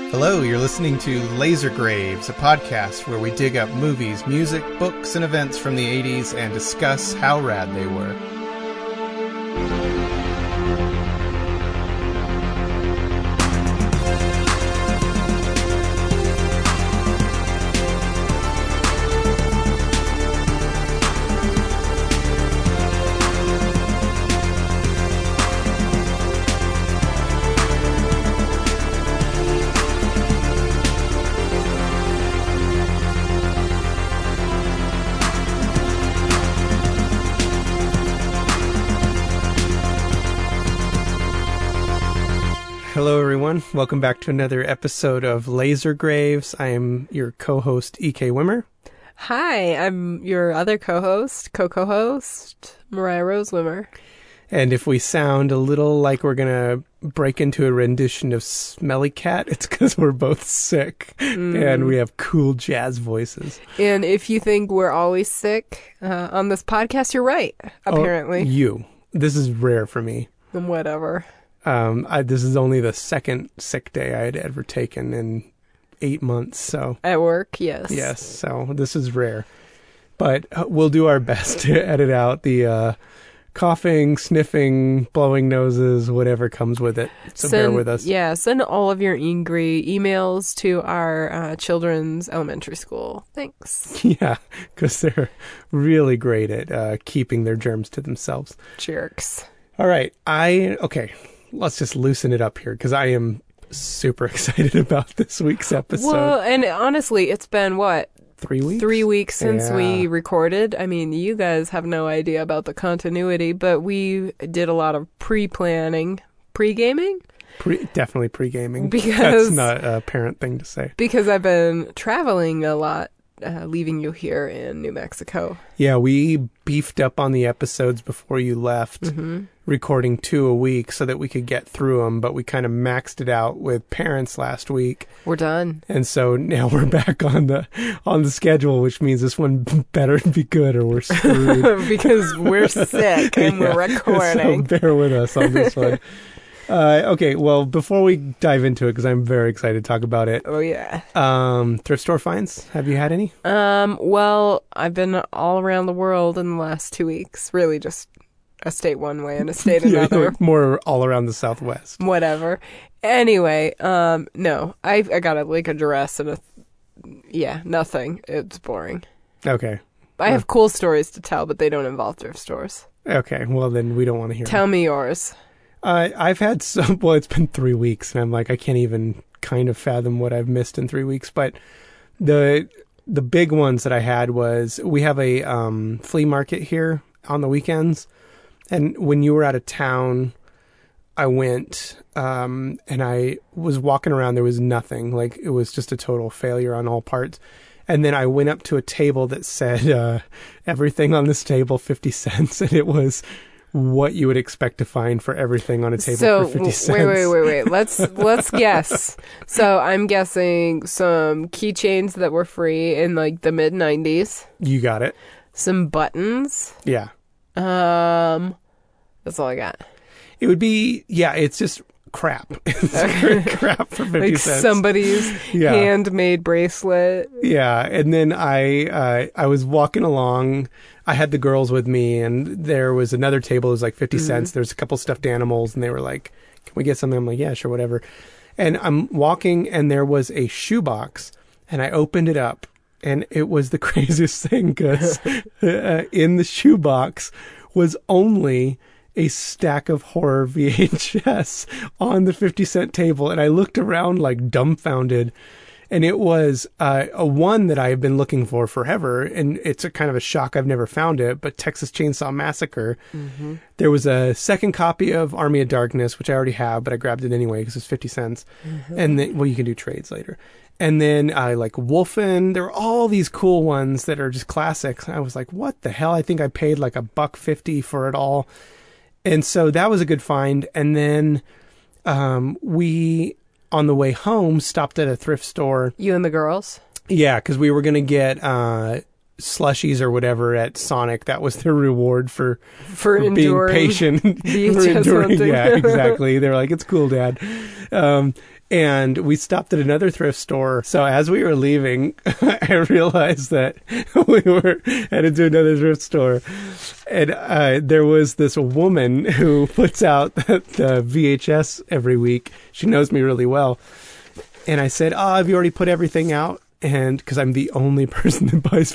Hello, you're listening to Laser Graves, a podcast where we dig up movies, music, books, and events from the 80s and discuss how rad they were. Hello everyone, welcome back to another episode of Laser Graves. I am your co-host, E.K. Wimmer. Hi, I'm your other co-host, Mariah Rose Wimmer. And if we sound a little like we're going to break into a rendition of Smelly Cat, it's because we're both sick and we have cool jazz voices. And if you think we're always sick on this podcast, you're right, apparently. This is rare for me. Whatever. This is only the second sick day I had ever taken in 8 months. So at work, yes. Yes, so this is rare. But we'll do our best to edit out the coughing, sniffing, blowing noses, whatever comes with it. So bear with us. Yeah, send all of your angry emails to our children's elementary school. Thanks. Yeah, because they're really great at keeping their germs to themselves. Jerks. All right, okay. Let's just loosen it up here because I am super excited about this week's episode. Well, and honestly, it's been, what? 3 weeks? 3 weeks since we recorded. I mean, you guys have no idea about the continuity, but we did a lot of pre-planning. Pre-gaming? Definitely pre-gaming. Because that's not a parent thing to say. Because I've been traveling a lot, leaving you here in New Mexico. Yeah, we beefed up on the episodes before you left, recording 2 a week so that we could get through them, but we kind of maxed it out with parents last week. We're done. And so now we're back on the schedule, which means this one better be good or we're screwed. Because we're sick and we're recording. So bear with us on this one. Okay, well, before we dive into it, because I'm very excited to talk about it. Oh, yeah. Thrift store finds. Have you had any? Well, I've been all around the world in the last 2 weeks. Really just a state one way and a state another. More all around the Southwest. Whatever. Anyway, no. I got a dress and nothing. It's boring. Okay. I have cool stories to tell, but they don't involve thrift stores. Okay, well, then we don't want to hear Tell me yours. I've had some, well, it's been 3 weeks, and I'm like, I can't even kind of fathom what I've missed in 3 weeks, but the big ones that I had was, we have a flea market here on the weekends, and when you were out of town, I went, and I was walking around, there was nothing, like, it was just a total failure on all parts. And then I went up to a table that said, everything on this table, 50 cents, and it was what you would expect to find for everything on a table for 50 cents. Wait. Let's guess. So I'm guessing some keychains that were free in like the mid 90s. You got it. Some buttons. Yeah. That's all I got. It would be, it's just crap. It's crap for 50 cents. Like somebody's handmade bracelet. Yeah. And then I was walking along. I had the girls with me, and there was another table. It was like 50 cents. There's a couple stuffed animals, and they were like, can we get something? I'm like, yeah, sure, whatever. And I'm walking, and there was a shoebox, and I opened it up, and it was the craziest thing, because in the shoebox was only a stack of horror VHS on the 50-cent table, and I looked around like dumbfounded. And it was a one that I have been looking for forever, and it's a kind of a shock I've never found it, but Texas Chainsaw Massacre. There was a second copy of Army of Darkness, which I already have, but I grabbed it anyway because it's 50 cents. And then, well, you can do trades later. And then I like Wolfen. There were all these cool ones that are just classics. I was like, what the hell? I think I paid like $1.50 for it all. And so that was a good find. And then we, on the way home, stopped at a thrift store. You and the girls? Yeah, because we were going to get slushies or whatever at Sonic. That was their reward for being enduring patient. VHS hunting. Yeah, exactly. They're like, it's cool, Dad. And we stopped at another thrift store. So as we were leaving, I realized that we were headed to another thrift store. And there was this woman who puts out the VHS every week. She knows me really well. And I said, have you already put everything out? And because I'm the only person that buys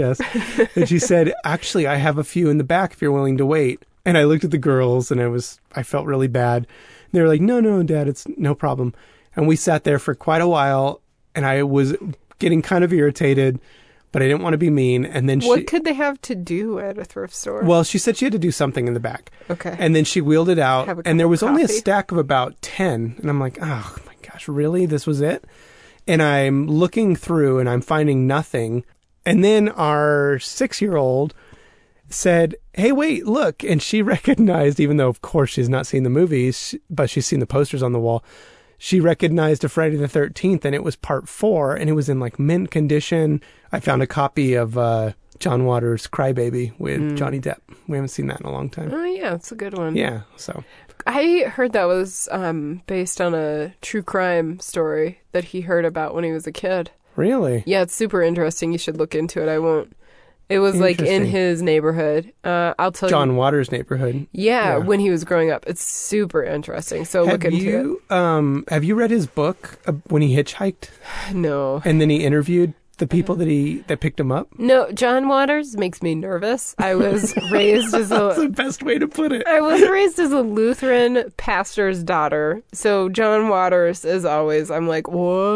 VHS. And she said, actually, I have a few in the back if you're willing to wait. And I looked at the girls and I felt really bad. They were like, no, Dad, it's no problem. And we sat there for quite a while and I was getting kind of irritated, but I didn't want to be mean. And then what could they have to do at a thrift store? Well, she said she had to do something in the back. Okay. And then she wheeled it out and there was only a coffee. stack of about 10. And I'm like, oh my gosh, really? This was it? And I'm looking through and I'm finding nothing. And then our 6-year-old said, hey, wait, look. And she recognized, even though, of course, she's not seen the movies, but she's seen the posters on the wall. She recognized a Friday the 13th, and it was part 4, and it was in like mint condition. I found a copy of John Waters' Crybaby with Johnny Depp. We haven't seen that in a long time. Oh, yeah, it's a good one. Yeah, so. I heard that was based on a true crime story that he heard about when he was a kid. Really? Yeah, it's super interesting. You should look into it. I won't. It was like in his neighborhood. I'll tell you. John Waters' neighborhood. Yeah, when he was growing up. It's super interesting. So look into it. Have you read his book when he hitchhiked? No. And then he interviewed the people that picked him up? No, John Waters makes me nervous. I was raised as That's the best way to put it. I was raised as a Lutheran pastor's daughter. So John Waters is always, I'm like,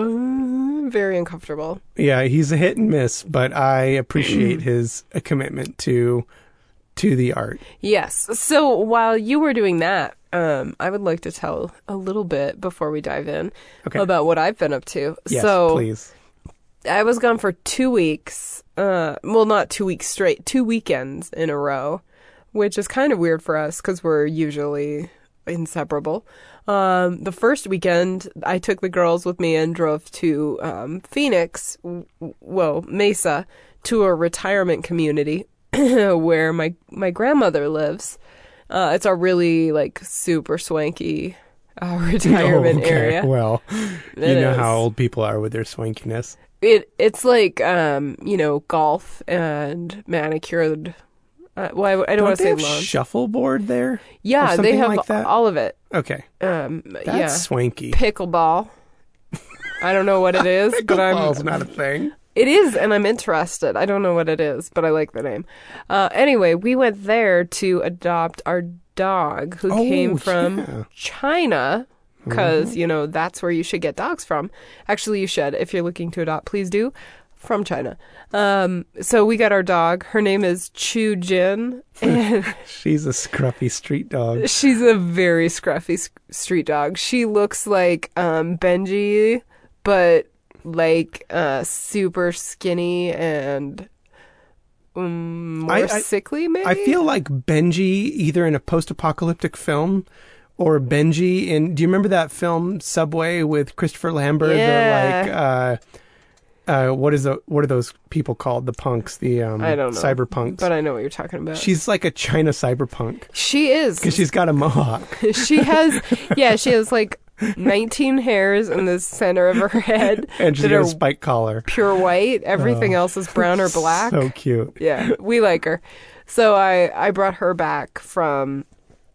whoa, very uncomfortable. Yeah, he's a hit and miss, but I appreciate his commitment to the art. Yes. So while you were doing that, I would like to tell a little bit before we dive in about what I've been up to. Yes, so, please. I was gone for 2 weeks. Well, not 2 weeks straight, 2 weekends in a row, which is kind of weird for us because we're usually inseparable. The first weekend, I took the girls with me and drove to Phoenix, Mesa, to a retirement community where my grandmother lives. It's a really like super swanky retirement area. Well, you know how old people are with their swankiness. It's like golf and manicured. I don't want to say lawn. Shuffleboard there. Yeah, they have like that? all of it. Okay, that's swanky. Pickleball. I don't know what it is, but Pickleball's not a thing. It is, and I'm interested. I don't know what it is, but I like the name. Anyway, we went there to adopt our dog who came from China. Because, that's where you should get dogs from. Actually, you should. If you're looking to adopt, please do. From China. So we got our dog. Her name is Chu Jin. She's a scruffy street dog. She's a very scruffy street dog. She looks like Benji, but like super skinny and more sickly, maybe? I feel like Benji either in a post-apocalyptic film or Benji in... Do you remember that film Subway with Christopher Lambert? Yeah. What are those people called? The punks, the I don't know, cyberpunks. But I know what you're talking about. She's like a China cyberpunk. She is. Because she's got a mohawk. She has like 19 hairs in the center of her head. And she's got a spike collar. Pure white. Everything else is brown or black. So cute. Yeah, we like her. So I brought her back from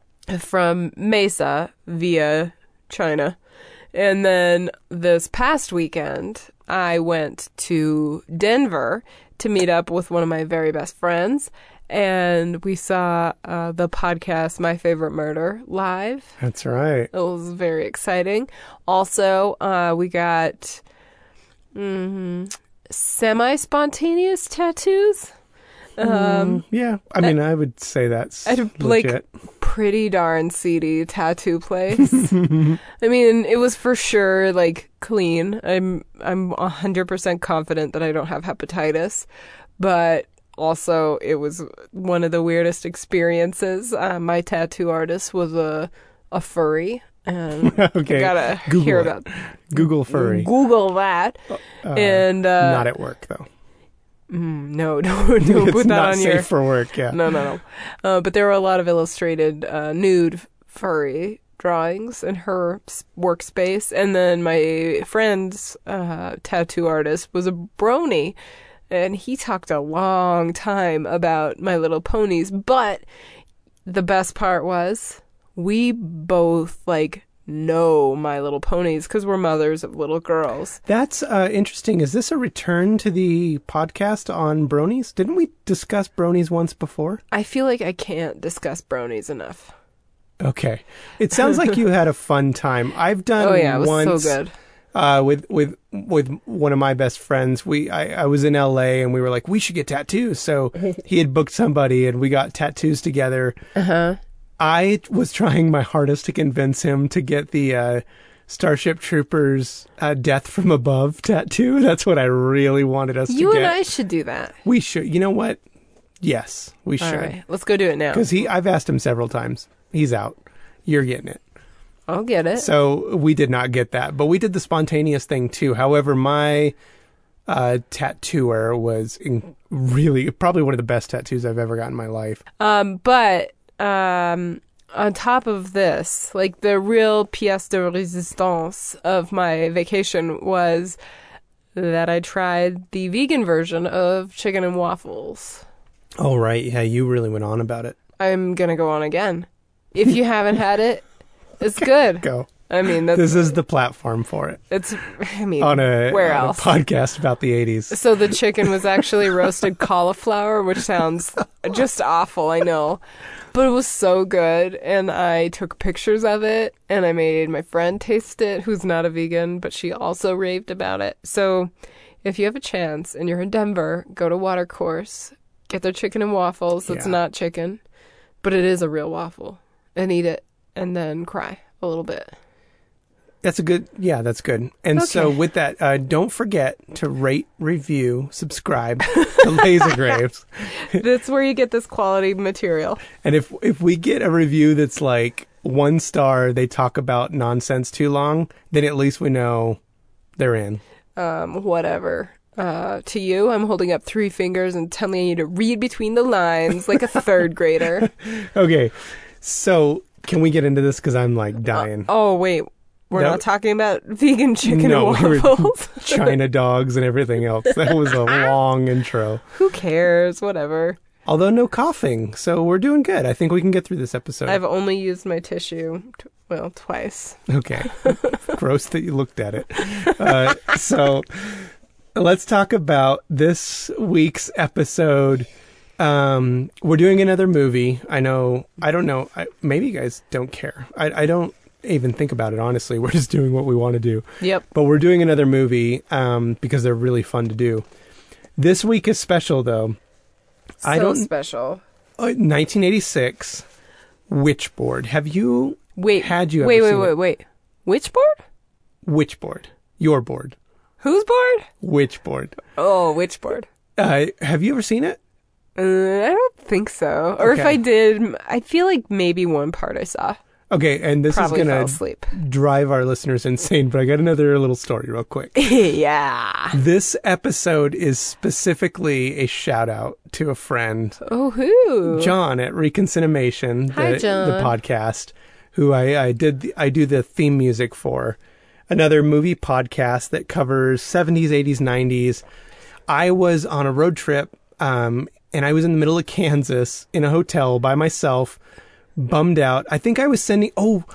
Mesa via China. And then this past weekend, I went to Denver to meet up with one of my very best friends. And we saw the podcast My Favorite Murder live. That's right. It was very exciting. Also, we got semi-spontaneous tattoos. Yeah, I mean, I would say that's at a legit. Pretty darn seedy tattoo place. I mean, it was for sure like clean. I'm 100% confident that I don't have hepatitis, but also it was one of the weirdest experiences. My tattoo artist was a furry. And okay, gotta Google hear it. about Google furry. Google that. And not at work though. No, don't It's put that not on safe your... for work. Yeah. No. But there were a lot of illustrated nude furry drawings in her workspace. And then my friend's tattoo artist was a brony. And he talked a long time about My Little Ponies. But the best part was we both, like, know My Little Ponies because we're mothers of little girls. That's interesting. Is this a return to the podcast on bronies? Didn't we discuss bronies once before? I feel like I can't discuss bronies enough. Okay. It sounds like you had a fun time. I've done It was once so good. With one of my best friends. I was in LA and we were like, we should get tattoos. So he had booked somebody and we got tattoos together. I was trying my hardest to convince him to get the Starship Troopers Death from Above tattoo. That's what I really wanted us to get. You and I should do that. We should. You know what? Yes, we should. All right, let's go do it now. Because I've asked him several times. He's out. You're getting it. I'll get it. So we did not get that. But we did the spontaneous thing too. However, my tattooer was really probably one of the best tattoos I've ever got in my life. But on top of this, like the real pièce de résistance of my vacation was that I tried the vegan version of chicken and waffles. Oh, right. Yeah, you really went on about it. I'm going to go on again. If you haven't had it, it's good. Go. I mean, this is the platform for it. Where else? A podcast about the 80s. So the chicken was actually roasted cauliflower, which sounds just awful, I know. But it was so good, and I took pictures of it, and I made my friend taste it, who's not a vegan, but she also raved about it. So if you have a chance and you're in Denver, go to Watercourse, get their chicken and waffles. It's not chicken, but it is a real waffle, and eat it, and then cry a little bit. That's that's good. And so with that, don't forget to rate, review, subscribe to Laser Graves. That's where you get this quality material. And if we get a review that's like 1 star, they talk about nonsense too long, then at least we know they're in. Whatever. To you, I'm holding up 3 fingers and telling you to read between the lines like a 3rd grader. Okay. So can we get into this? Because I'm like dying. Wait. We're not talking about vegan chicken and waffles. China dogs and everything else. That was a long intro. Who cares? Whatever. Although no coughing, so we're doing good. I think we can get through this episode. I've only used my tissue, twice. Okay. Gross that you looked at it. So let's talk about this week's episode. We're doing another movie. I don't know. Maybe you guys don't care. I don't even think about it, honestly. We're just doing what we want to do. Yep. But we're doing another movie because they're really fun to do. This week is special, though. Special. 1986, Witchboard. Have you... Wait. Had you ever seen it? Wait. Witchboard? Witchboard. Your board. Whose board? Witchboard. Oh, Witchboard. Have you ever seen it? I don't think so. Or if I did, I feel like maybe one part I saw. Okay, and this Probably is fell going asleep. to drive our listeners insane, but I got another little story real quick. Yeah. This episode is specifically a shout out to a friend. Oh, who? John at Reconcinimation, Hi, John. the podcast, who I do the theme music for. Another movie podcast that covers 70s, 80s, 90s. I was on a road trip, and I was in the middle of Kansas in a hotel by myself, bummed out. I think I was sending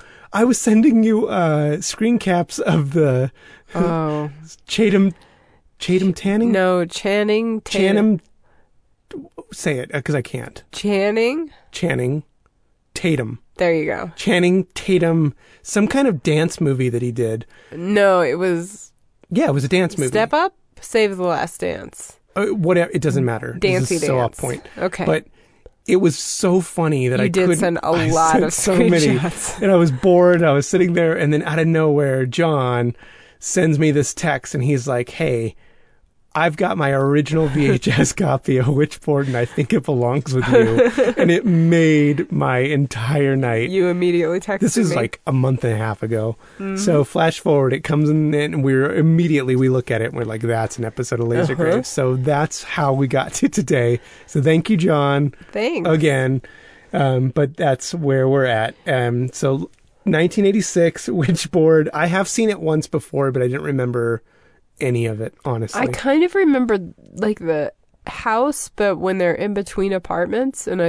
you screen caps of the Chatham Tanning? No, Channing Tatum. Say it, because I can't. Channing Tatum. There you go. Channing Tatum, some kind of dance movie that he did. No, it was... Yeah, it was a dance movie. Step Up, Save the Last Dance. Whatever, it doesn't matter. Dancey this is Dance. So off point. Okay. But it was so funny that you I couldn't... did send a lot of so many. screenshots. And I was bored. I was sitting there, and then out of nowhere, John sends me this text, and he's like, hey, I've got my original VHS copy of Witchboard, and I think it belongs with you. And it made my entire night. You immediately texted me. This is like a month and a half ago. So flash forward, it comes in, and we look at it, and we're like, that's an episode of Laser Grave. So that's how we got to today. So thank you, John. Thanks. Again. But that's where we're at. So 1986, Witchboard. I have seen it once before, but I didn't remember any of it, honestly. I kind of remember like the house, but when they're in between apartments, and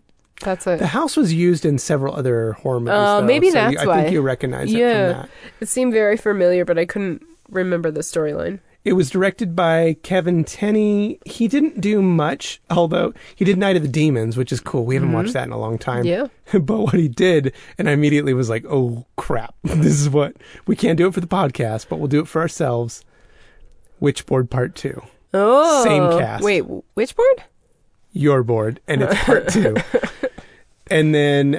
the house was used in several other horror movies. Maybe that's why. I think you recognize it from that. It seemed very familiar, but I couldn't remember the storyline. It was directed by Kevin Tenney. He didn't do much, although he did Night of the Demons, which is cool. We haven't watched that in a long time. Yeah. But what he did, and I immediately was like, oh, crap. This is what... We can't do it for the podcast, but we'll do it for ourselves. Witchboard Part 2. Oh. Same cast. Wait, Witchboard? Your board, and it's Part 2. And then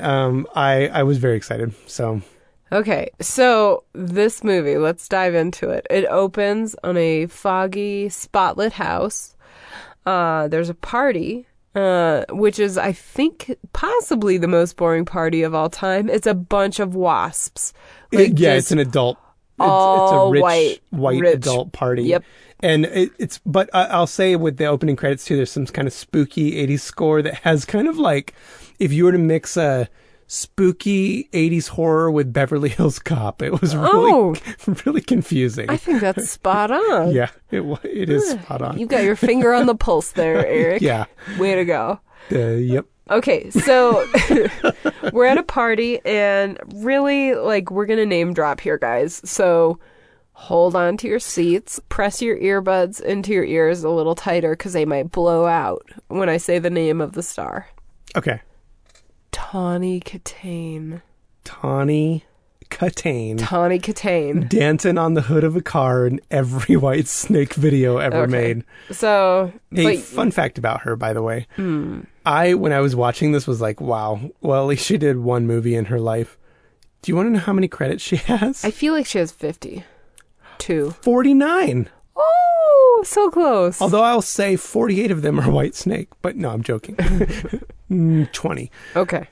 I was very excited, so... Okay, so this movie, let's dive into it. It opens on a foggy, spotlit house. There's a party, which is, I think, possibly the most boring party of all time. It's a bunch of wasps. It's an adult. It's a rich, white adult party. Yep. And but I'll say with the opening credits too, there's some kind of spooky 80s score that has kind of like, if you were to mix a spooky 80s horror with Beverly Hills Cop, it was really, really confusing. I think that's spot on. Yeah, it is spot on. You got your finger on the pulse there, Eric. Yeah. Way to go. Yep. Okay, so we're at a party, and really, like, we're going to name drop here, guys. So hold on to your seats. Press your earbuds into your ears a little tighter, because they might blow out when I say the name of the star. Okay. Tawny Katane. Tawny Katane. Tawny Katane. Dancing on the hood of a car in every White Snake video ever made. So, fun fact about her, by the way. When I was watching this, was like, wow, well, at least she did one movie in her life. Do you want to know how many credits she has? I feel like she has 52. 49. Oh, so close. Although I'll say 48 of them are White Snake, but no, I'm joking. 20. Okay.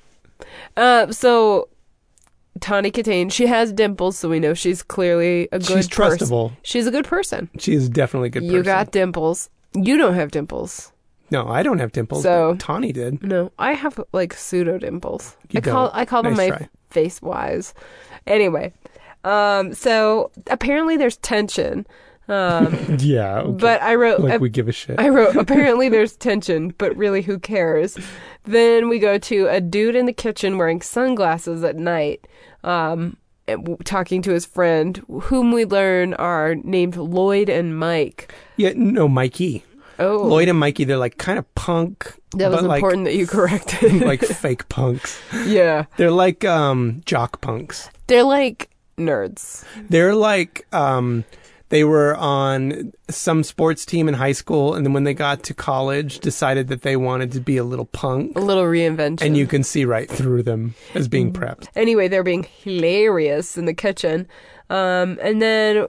So Tawny Katane, she has dimples, so we know she's clearly a good person. She's trustable. She's a good person. She is definitely a good person. You got dimples. You don't have dimples. No, I don't have dimples. So but Tawny did. No, I have like pseudo dimples. I call them nice my try. face wise. Anyway, so apparently there's tension. Yeah, okay. But I wrote like we give a shit. I wrote apparently there's tension, but really who cares? Then we go to a dude in the kitchen wearing sunglasses at night, talking to his friend, whom we learn are named Lloyd and Mike. Yeah, no, Mikey. Oh, Lloyd and Mikey, they're like kind of punk. That was important that you corrected. Like fake punks. Yeah. They're like jock punks. They're like nerds. They're like they were on some sports team in high school, and then when they got to college, decided that they wanted to be a little punk. A little reinvention. And you can see right through them as being prepped. Anyway, they're being hilarious in the kitchen. And then...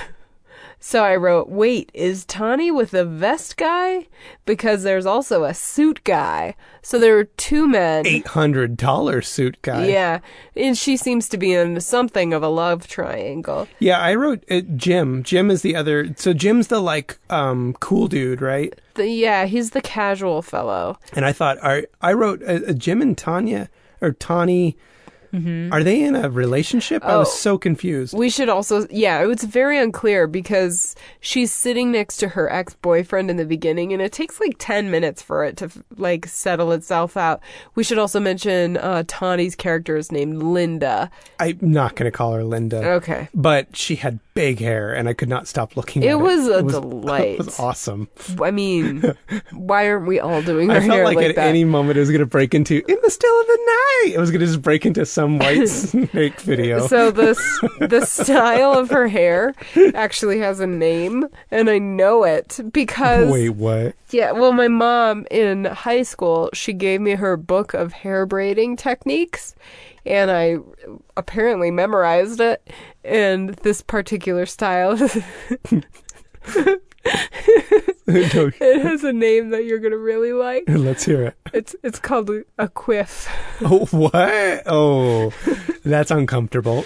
So I wrote, wait, is Tawny with a vest guy? Because there's also a suit guy. So there were two men. $800 suit guy. Yeah. And she seems to be in something of a love triangle. Yeah, I wrote Jim. Jim is the other. So Jim's the like cool dude, right? Yeah, he's the casual fellow. And I thought, I wrote Jim and Tanya, or Tawny. Mm-hmm. Are they in a relationship? I was so confused. We should also, it's very unclear because she's sitting next to her ex-boyfriend in the beginning, and it takes like 10 minutes for it to like settle itself out. We should also mention Tawny's character is named Linda. I'm not going to call her Linda. Okay. But she had big hair, and I could not stop looking at it. It was a delight. It was awesome. I mean, why aren't we all doing our hair like that? I felt like at any moment it was going to break into, in the still of the night, it was going to just break into some White Snake video. So the style of her hair actually has a name, and I know it because... Wait, what? Yeah, well, my mom in high school, she gave me her book of hair braiding techniques, and I apparently memorized it, and this particular style No, It has a name that you're gonna really like. let's hear it. It's called a quiff. Oh, what? Oh, that's uncomfortable.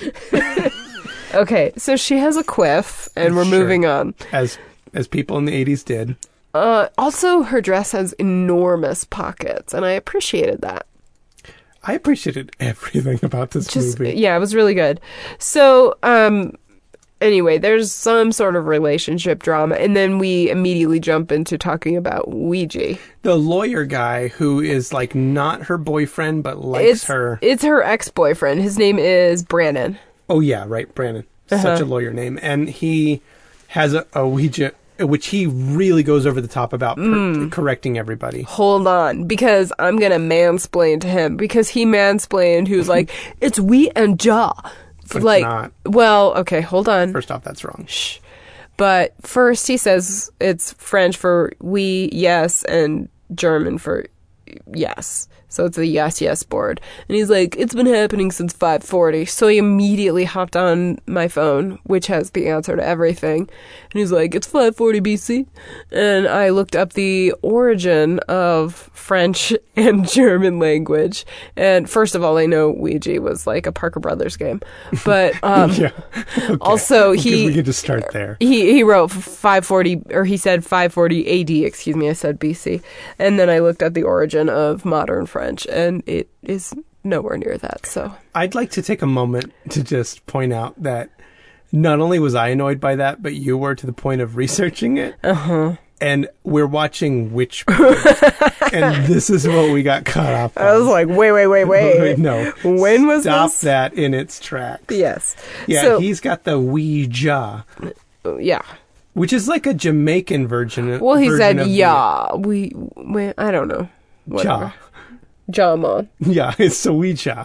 Okay, so she has a quiff, and we're Sure. moving on. As people in the 80s did. Also, her dress has enormous pockets, and I appreciated that. I appreciated everything about this movie. Yeah, it was really good. So, anyway, there's some sort of relationship drama, and then we immediately jump into talking about Ouija. The lawyer guy who is like not her boyfriend but likes her. It's her ex-boyfriend. His name is Brandon. Oh yeah, right, Brandon. Such a lawyer name. And he has a Ouija, which he really goes over the top about correcting everybody. Hold on, because I'm gonna mansplain to him, because he mansplained. He was like, "It's we and Ja." But Like, it's not. well, okay, hold on. First off, that's wrong. Shh. But first he says it's French for we, yes, and German for yes. So it's a yes board. And he's like, it's been happening since 540. So he immediately hopped on my phone, which has the answer to everything. And he's like, it's 540 BC. And I looked up the origin of French and German language. And first of all, I know Ouija was like a Parker Brothers game. But Yeah. Okay. also we could just start there. he wrote 540, or he said 540 AD, excuse me, I said BC. And then I looked at the origin of modern French, and it is nowhere near that, so. I'd like to take a moment to just point out that not only was I annoyed by that, but you were, to the point of researching it. Uh-huh. And we're watching Witchboard. And this is what we got caught up on. I was like, wait. No. When was Stop this? that in its tracks. Yes. Yeah, So, he's got the Ouija, yeah. which is like a Jamaican version. Well, he version said, of yeah, I don't know. the Whatever. Ja. Jamon. Yeah, it's a Ouija.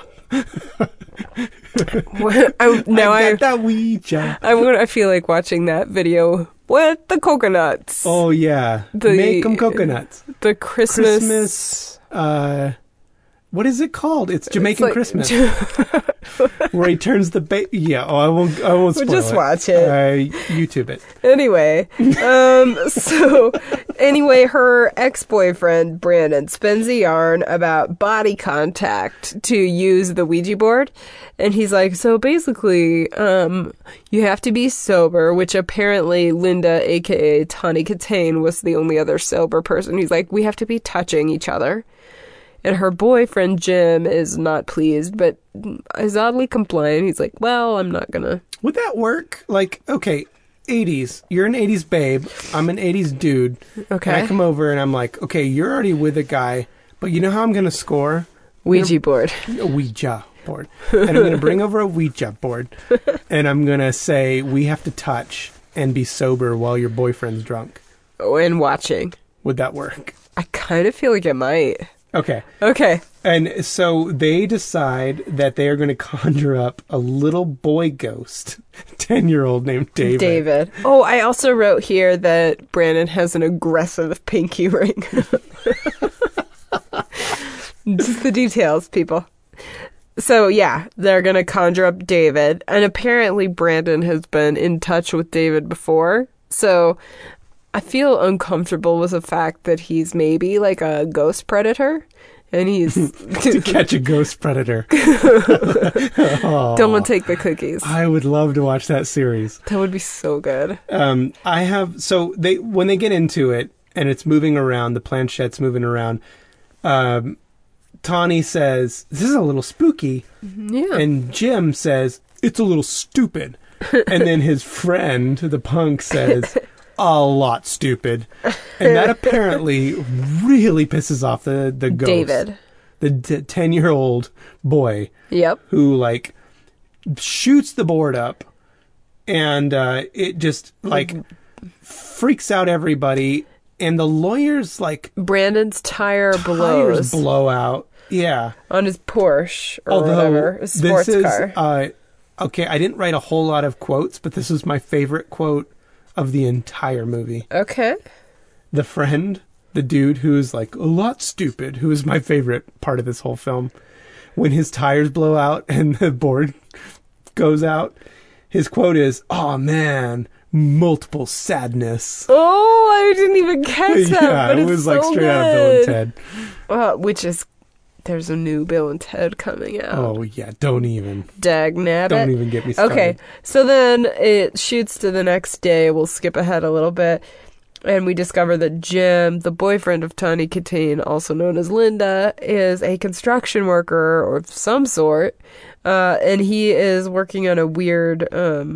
I got that Ouija. I feel like watching that video with the coconuts. Oh, yeah. Make them coconuts. The Christmas. What is it called? It's Jamaican like- Christmas. Where he turns the yeah. Oh, I won't spoil just it. watch it. YouTube it. Anyway, anyway, her ex-boyfriend, Brandon, spins a yarn about body contact to use the Ouija board. And he's like, so basically, you have to be sober, which apparently Linda, aka Tawny Katane, was the only other sober person. He's like, we have to be touching each other. And her boyfriend, Jim, is not pleased, but is oddly compliant. He's like, well, I'm not gonna. Would that work? Like, okay, 80s. You're an 80s babe. I'm an 80s dude. Okay. And I come over and I'm like, okay, you're already with a guy, but you know how I'm going to score? Ouija board. A Ouija board. And I'm going to bring over a Ouija board. And I'm going to say, we have to touch and be sober while your boyfriend's drunk. Oh, and watching. Would that work? I kind of feel like it might. Okay. Okay. And so they decide that they are going to conjure up a little boy ghost, 10-year-old named David. Oh, I also wrote here that Brandon has an aggressive pinky ring. Just the details, people. So, yeah, they're going to conjure up David. And apparently Brandon has been in touch with David before. So I feel uncomfortable with the fact that he's maybe like a ghost predator. And he's... To catch a ghost predator. Don't want to take the cookies. I would love to watch that series. That would be so good. When they get into it and it's moving around, the planchette's moving around, Tawny says, this is a little spooky. Yeah. And Jim says, it's a little stupid. And then his friend, the punk, says, a lot stupid. And that apparently really pisses off the ghost. David. The 10-year-old boy. Yep. Who, like, shoots the board up. And it just, like, freaks out everybody. And the lawyer's, like... Brandon's tires blow out. Yeah. on his Porsche or whatever, a sports car. Okay, I didn't write a whole lot of quotes, but this was my favorite quote of the entire movie. Okay. The friend, the dude who's like a lot stupid, who is my favorite part of this whole film, when his tires blow out and the board goes out, his quote is, "Oh man, multiple sadness. Oh, I didn't even catch that. Yeah, but it it's was so like straight out of Bill and Ted. Which is, there's a new Bill and Ted coming out. Oh yeah, don't even Dagnabbit. even get me started. Okay, so then it shoots to the next day. We'll skip ahead a little bit. And we discover that Jim, the boyfriend of Tawny Kitaen, also known as Linda, is a construction worker of some sort. And he is working on a weird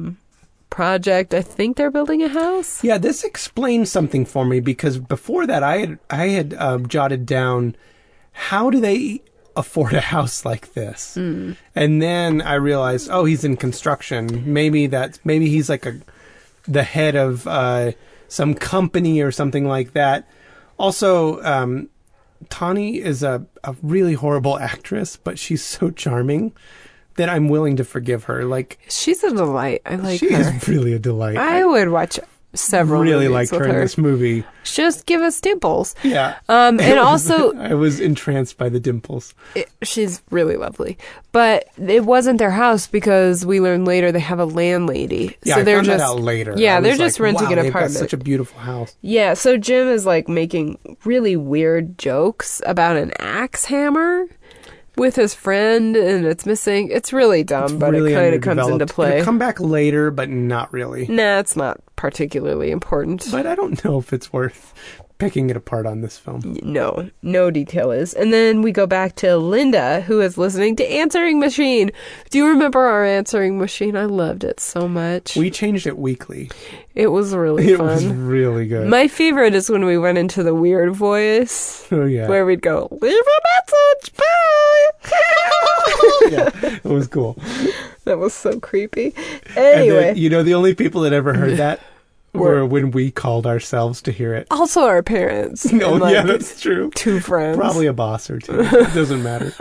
project. I think they're building a house. Yeah, this explains something for me, because before that I had jotted down, how do they afford a house like this? And then I realized, oh, he's in construction. Maybe he's like the head of some company or something like that. Also, Tawny is a really horrible actress, but she's so charming that I'm willing to forgive her. Like, She's a delight. I like her. she is really a delight. I would watch several really movies liked with her in this movie. Just give us dimples. Yeah. And also, I was entranced by the dimples. she's really lovely. But it wasn't their house, because we learned later they have a landlady. Yeah, so I they're found just, that out later. Yeah, I they're was just like, renting wow, an they've got apartment. such a beautiful house. Yeah, so Jim is like making really weird jokes about an axe hammer with his friend, and it's missing. It's really dumb, but Really it kind of comes into underdeveloped. play. It'll come back later, but not really. Nah, it's not particularly important. But I don't know if it's worth picking it apart on this film. No detail is. And then we go back to Linda, who is listening to Answering Machine. Do you remember our Answering Machine? I loved it so much. We changed it weekly. It was really It fun. was really good. My favorite is when we went into the weird voice, Oh yeah. where we'd go, leave a message, bye! Yeah, it was cool. That was so creepy. And Anyway, then, the only people that ever heard that were when we called ourselves to hear it. also our parents. No, and, like, yeah, that's true. 2 friends. Probably a boss or two. It doesn't matter.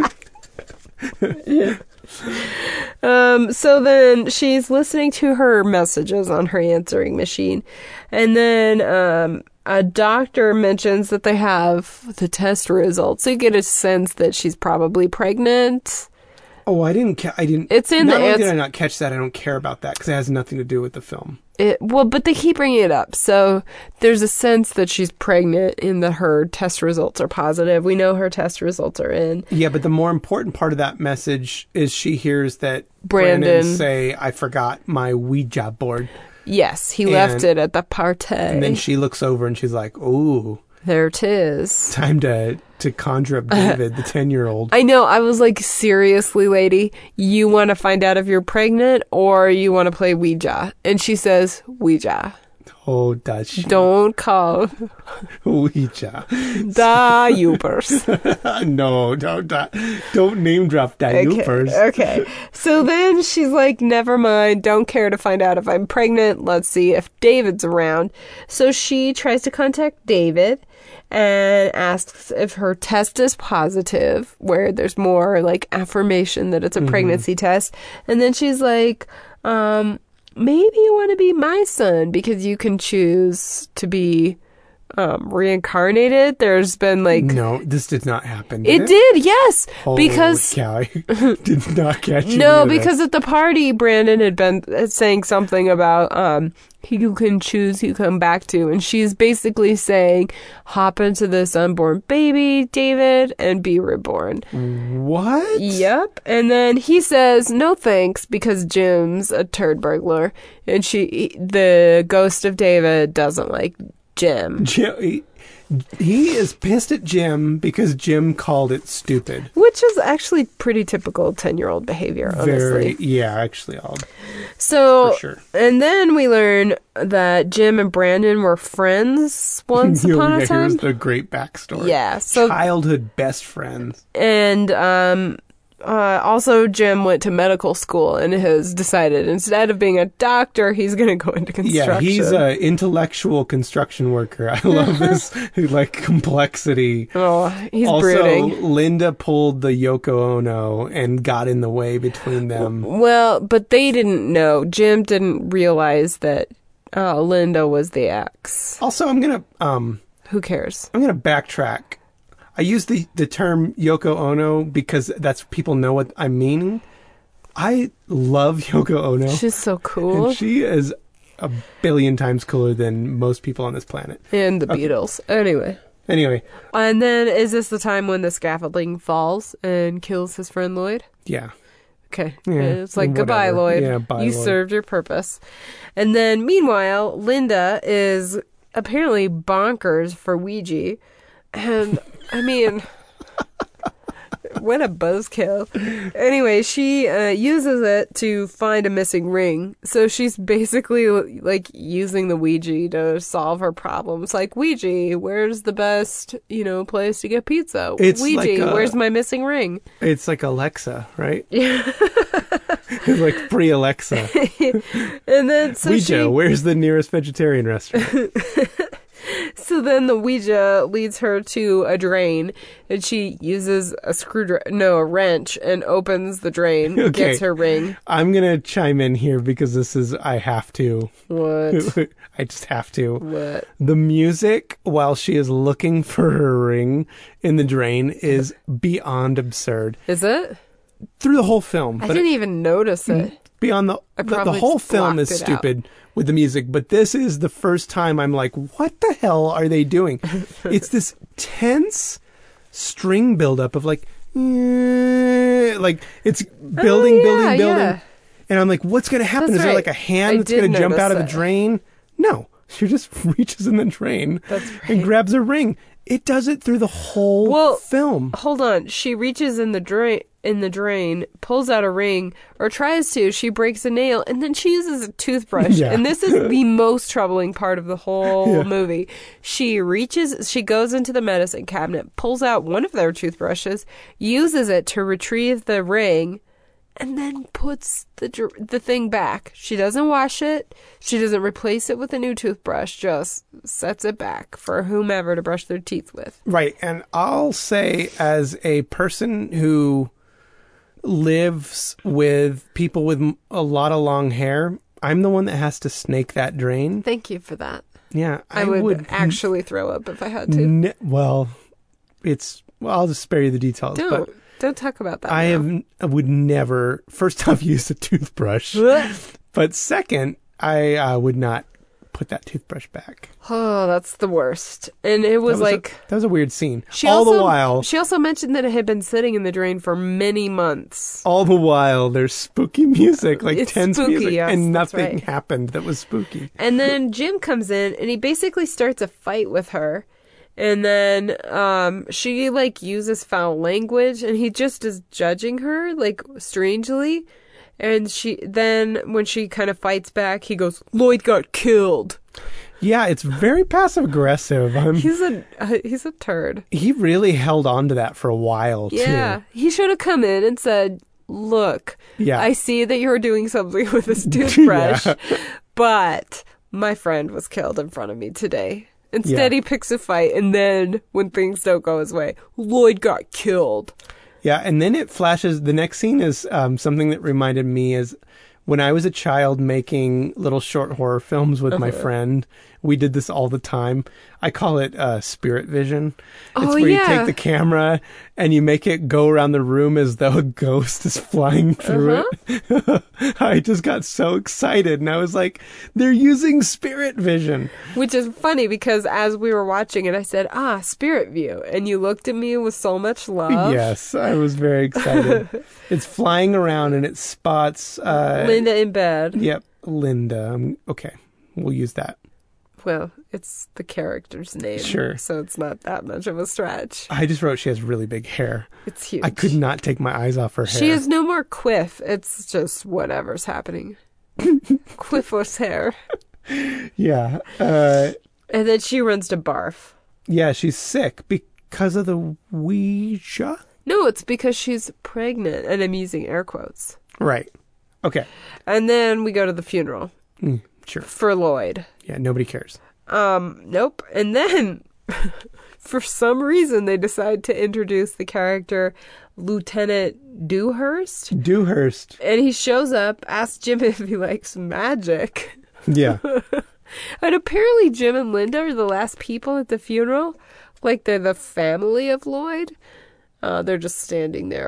So then she's listening to her messages on her answering machine. And then a doctor mentions that they have the test results. So you get a sense that she's probably pregnant. Oh, I didn't. It's in not the only did ans- I not catch that, I don't care about that because it has nothing to do with the film. But they keep bringing it up. So there's a sense that she's pregnant in that her test results are positive. We know her test results are in. Yeah, but the more important part of that message is she hears that Brandon say, "I forgot my Ouija board," Yes, he left it at the party. and then she looks over and she's like, "Ooh, There it is. time to conjure up David, the 10-year-old." I know. I was like, seriously, lady, you want to find out if you're pregnant or you want to play Ouija? And she says, Ouija. Oh, does she? Don't call Ouija. the Upers. No, don't name drop that Upers. Okay. So then she's like, never mind. Don't care to find out if I'm pregnant. Let's see if David's around. So she tries to contact David and asks if her test is positive, where there's more like affirmation that it's a pregnancy test. And then she's like, maybe you want to be my son because you can choose to be reincarnated. There's been like... No, this did not happen. It did, yes. Holy because cow, I did not catch you. no, because at the party, Brandon had been saying something about you can choose who you come back to, and she's basically saying, hop into this unborn baby, David, and be reborn. What? Yep. And then he says, no thanks, because Jim's a turd burglar, and the ghost of David doesn't like Jim. He is pissed at Jim because Jim called it stupid. Which is actually pretty typical 10-year-old behavior, honestly. Actually, So, for sure. And then we learn that Jim and Brandon were friends once upon a time. Here's the great backstory. Yeah. So, childhood best friends. and also Jim went to medical school and has decided instead of being a doctor, he's going to go into construction. Yeah, he's an intellectual construction worker. I love this like complexity. Oh, he's also, brooding. Linda pulled the Yoko Ono and got in the way between them. Well, but they didn't know. Jim didn't realize that Linda was the ex. Also, I'm gonna Who cares? I'm gonna backtrack. I use the term Yoko Ono because that's people know what I'm meaning. I love Yoko Ono. She's so cool. And she is a billion times cooler than most people on this planet. And the Beatles. Anyway. And then is this the time when the scaffolding falls and kills his friend Lloyd? Yeah. Okay. Yeah, It's like, whatever. goodbye, Lloyd. Yeah, bye, you Lloyd. served your purpose. And then, meanwhile, Linda is apparently bonkers for Ouija. And, I mean, what a buzzkill. Anyway, she uses it to find a missing ring. So she's basically, like, using the Ouija to solve her problems. Like, Ouija, where's the best, place to get pizza? It's Ouija, like, where's my missing ring? It's like Alexa, right? Yeah. It's like free Alexa. And then, so Ouija, where's the nearest vegetarian restaurant? So then the Ouija leads her to a drain, and she uses a wrench, and opens the drain, Okay. gets her ring. I'm going to chime in here because I have to. What? I just have to. What? The music while she is looking for her ring in the drain is beyond absurd. Is it? Through the whole film. I didn't even notice it. Beyond the probably whole just film is blocked it out. stupid with the music, but this is the first time I'm like, what the hell are they doing? It's this tense string buildup of like it's building. Yeah. And I'm like, what's going to happen? That's Is there right. like a hand I that's did going to jump out of the notice that. drain? No. She just reaches in the drain That's right. and grabs a ring. It does it through the whole film. Hold on. She reaches in the drain, pulls out a ring, or tries to. She breaks a nail, and then she uses a toothbrush. Yeah. And this is the most troubling part of the whole movie. She goes into the medicine cabinet, pulls out one of their toothbrushes, uses it to retrieve the ring, and then puts the thing back. She doesn't wash it. She doesn't replace it with a new toothbrush. Just sets it back for whomever to brush their teeth with. Right. And I'll say, as a person who lives with people with a lot of long hair, I'm the one that has to snake that drain. Thank you for that. Yeah. I would actually throw up if I had to. I'll just spare you the details. Don't talk about that. I now. would never, first off, use a toothbrush. But second, I would not put that toothbrush back. Oh, that's the worst. And it was that was a weird scene. She also mentioned that it had been sitting in the drain for many months. All the while, there's spooky music, like It's tense spooky, music, yes, and that's nothing right. happened that was spooky. And then Jim comes in, and he basically starts a fight with her. And then she, uses foul language, and he just is judging her, strangely. And then when she kind of fights back, he goes, "Lloyd got killed." Yeah, it's very passive aggressive. He's a turd. He really held on to that for a while, too. Yeah, he should have come in and said, "Look, I see that you're doing something with this toothbrush, but my friend was killed in front of me today." Instead, he picks a fight, and then when things don't go his way, Lloyd got killed. Yeah, and then it flashes. The next scene is something that reminded me is when I was a child making little short horror films with my friend. We did this all the time. I call it spirit vision. It's where you take the camera and you make it go around the room as though a ghost is flying through it. I just got so excited, and I was like, they're using spirit vision. Which is funny because as we were watching it, I said, spirit view. And you looked at me with so much love. Yes, I was very excited. It's flying around and it spots... Linda in bed. Yep, Linda. Okay, we'll use that. Well, it's the character's name. Sure. So it's not that much of a stretch. I just wrote she has really big hair. It's huge. I could not take my eyes off her hair. She has no more quiff. It's just whatever's happening. Quiffless hair. Yeah. And then she runs to barf. Yeah, she's sick because of the Ouija? No, it's because she's pregnant, and I'm using air quotes. Right. Okay. And then we go to the funeral. Sure. For Lloyd. Yeah, nobody cares. Nope. And then, for some reason, they decide to introduce the character Lieutenant Dewhurst. Dewhurst. And he shows up, asks Jim if he likes magic. Yeah. And apparently Jim and Linda are the last people at the funeral. Like they're the family of Lloyd. They're just standing there.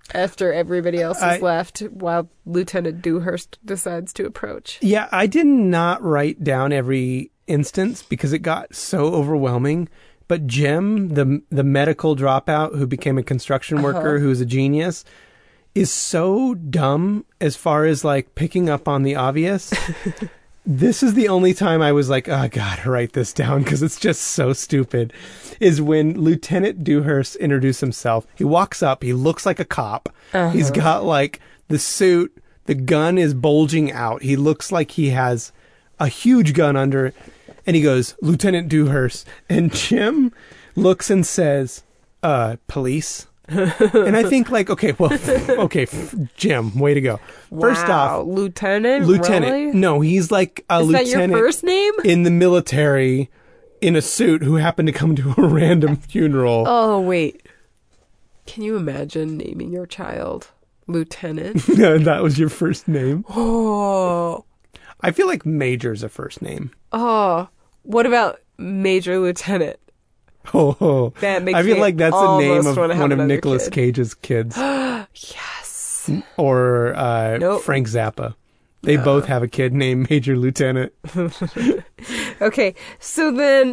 After everybody else has left, while Lieutenant Dewhurst decides to approach. Yeah, I did not write down every instance because it got so overwhelming. But Jim, the medical dropout who became a construction worker, who's a genius, is so dumb as far as like picking up on the obvious. This is the only time I was like, oh, I gotta write this down because it's just so stupid, is when Lieutenant Dewhurst introduced himself. He walks up, he looks like a cop. He's got like the suit, the gun is bulging out. He looks like he has a huge gun under, and he goes, Lieutenant Dewhurst. And Jim looks and says, police? And I think like, okay, Jim, way to go. First off, Lieutenant. Really? No, he's like a lieutenant. Is that your first name? In the military, in a suit, who happened to come to a random funeral. Oh wait, can you imagine naming your child Lieutenant? That was your first name. Oh, I feel like Major's a first name. Oh, what about Major Lieutenant? Oh, that makes I feel like that's the name of one of Nicolas kid. Cage's kids. Yes. Or Nope. Frank Zappa. They both have a kid named Major Lieutenant. Okay, so then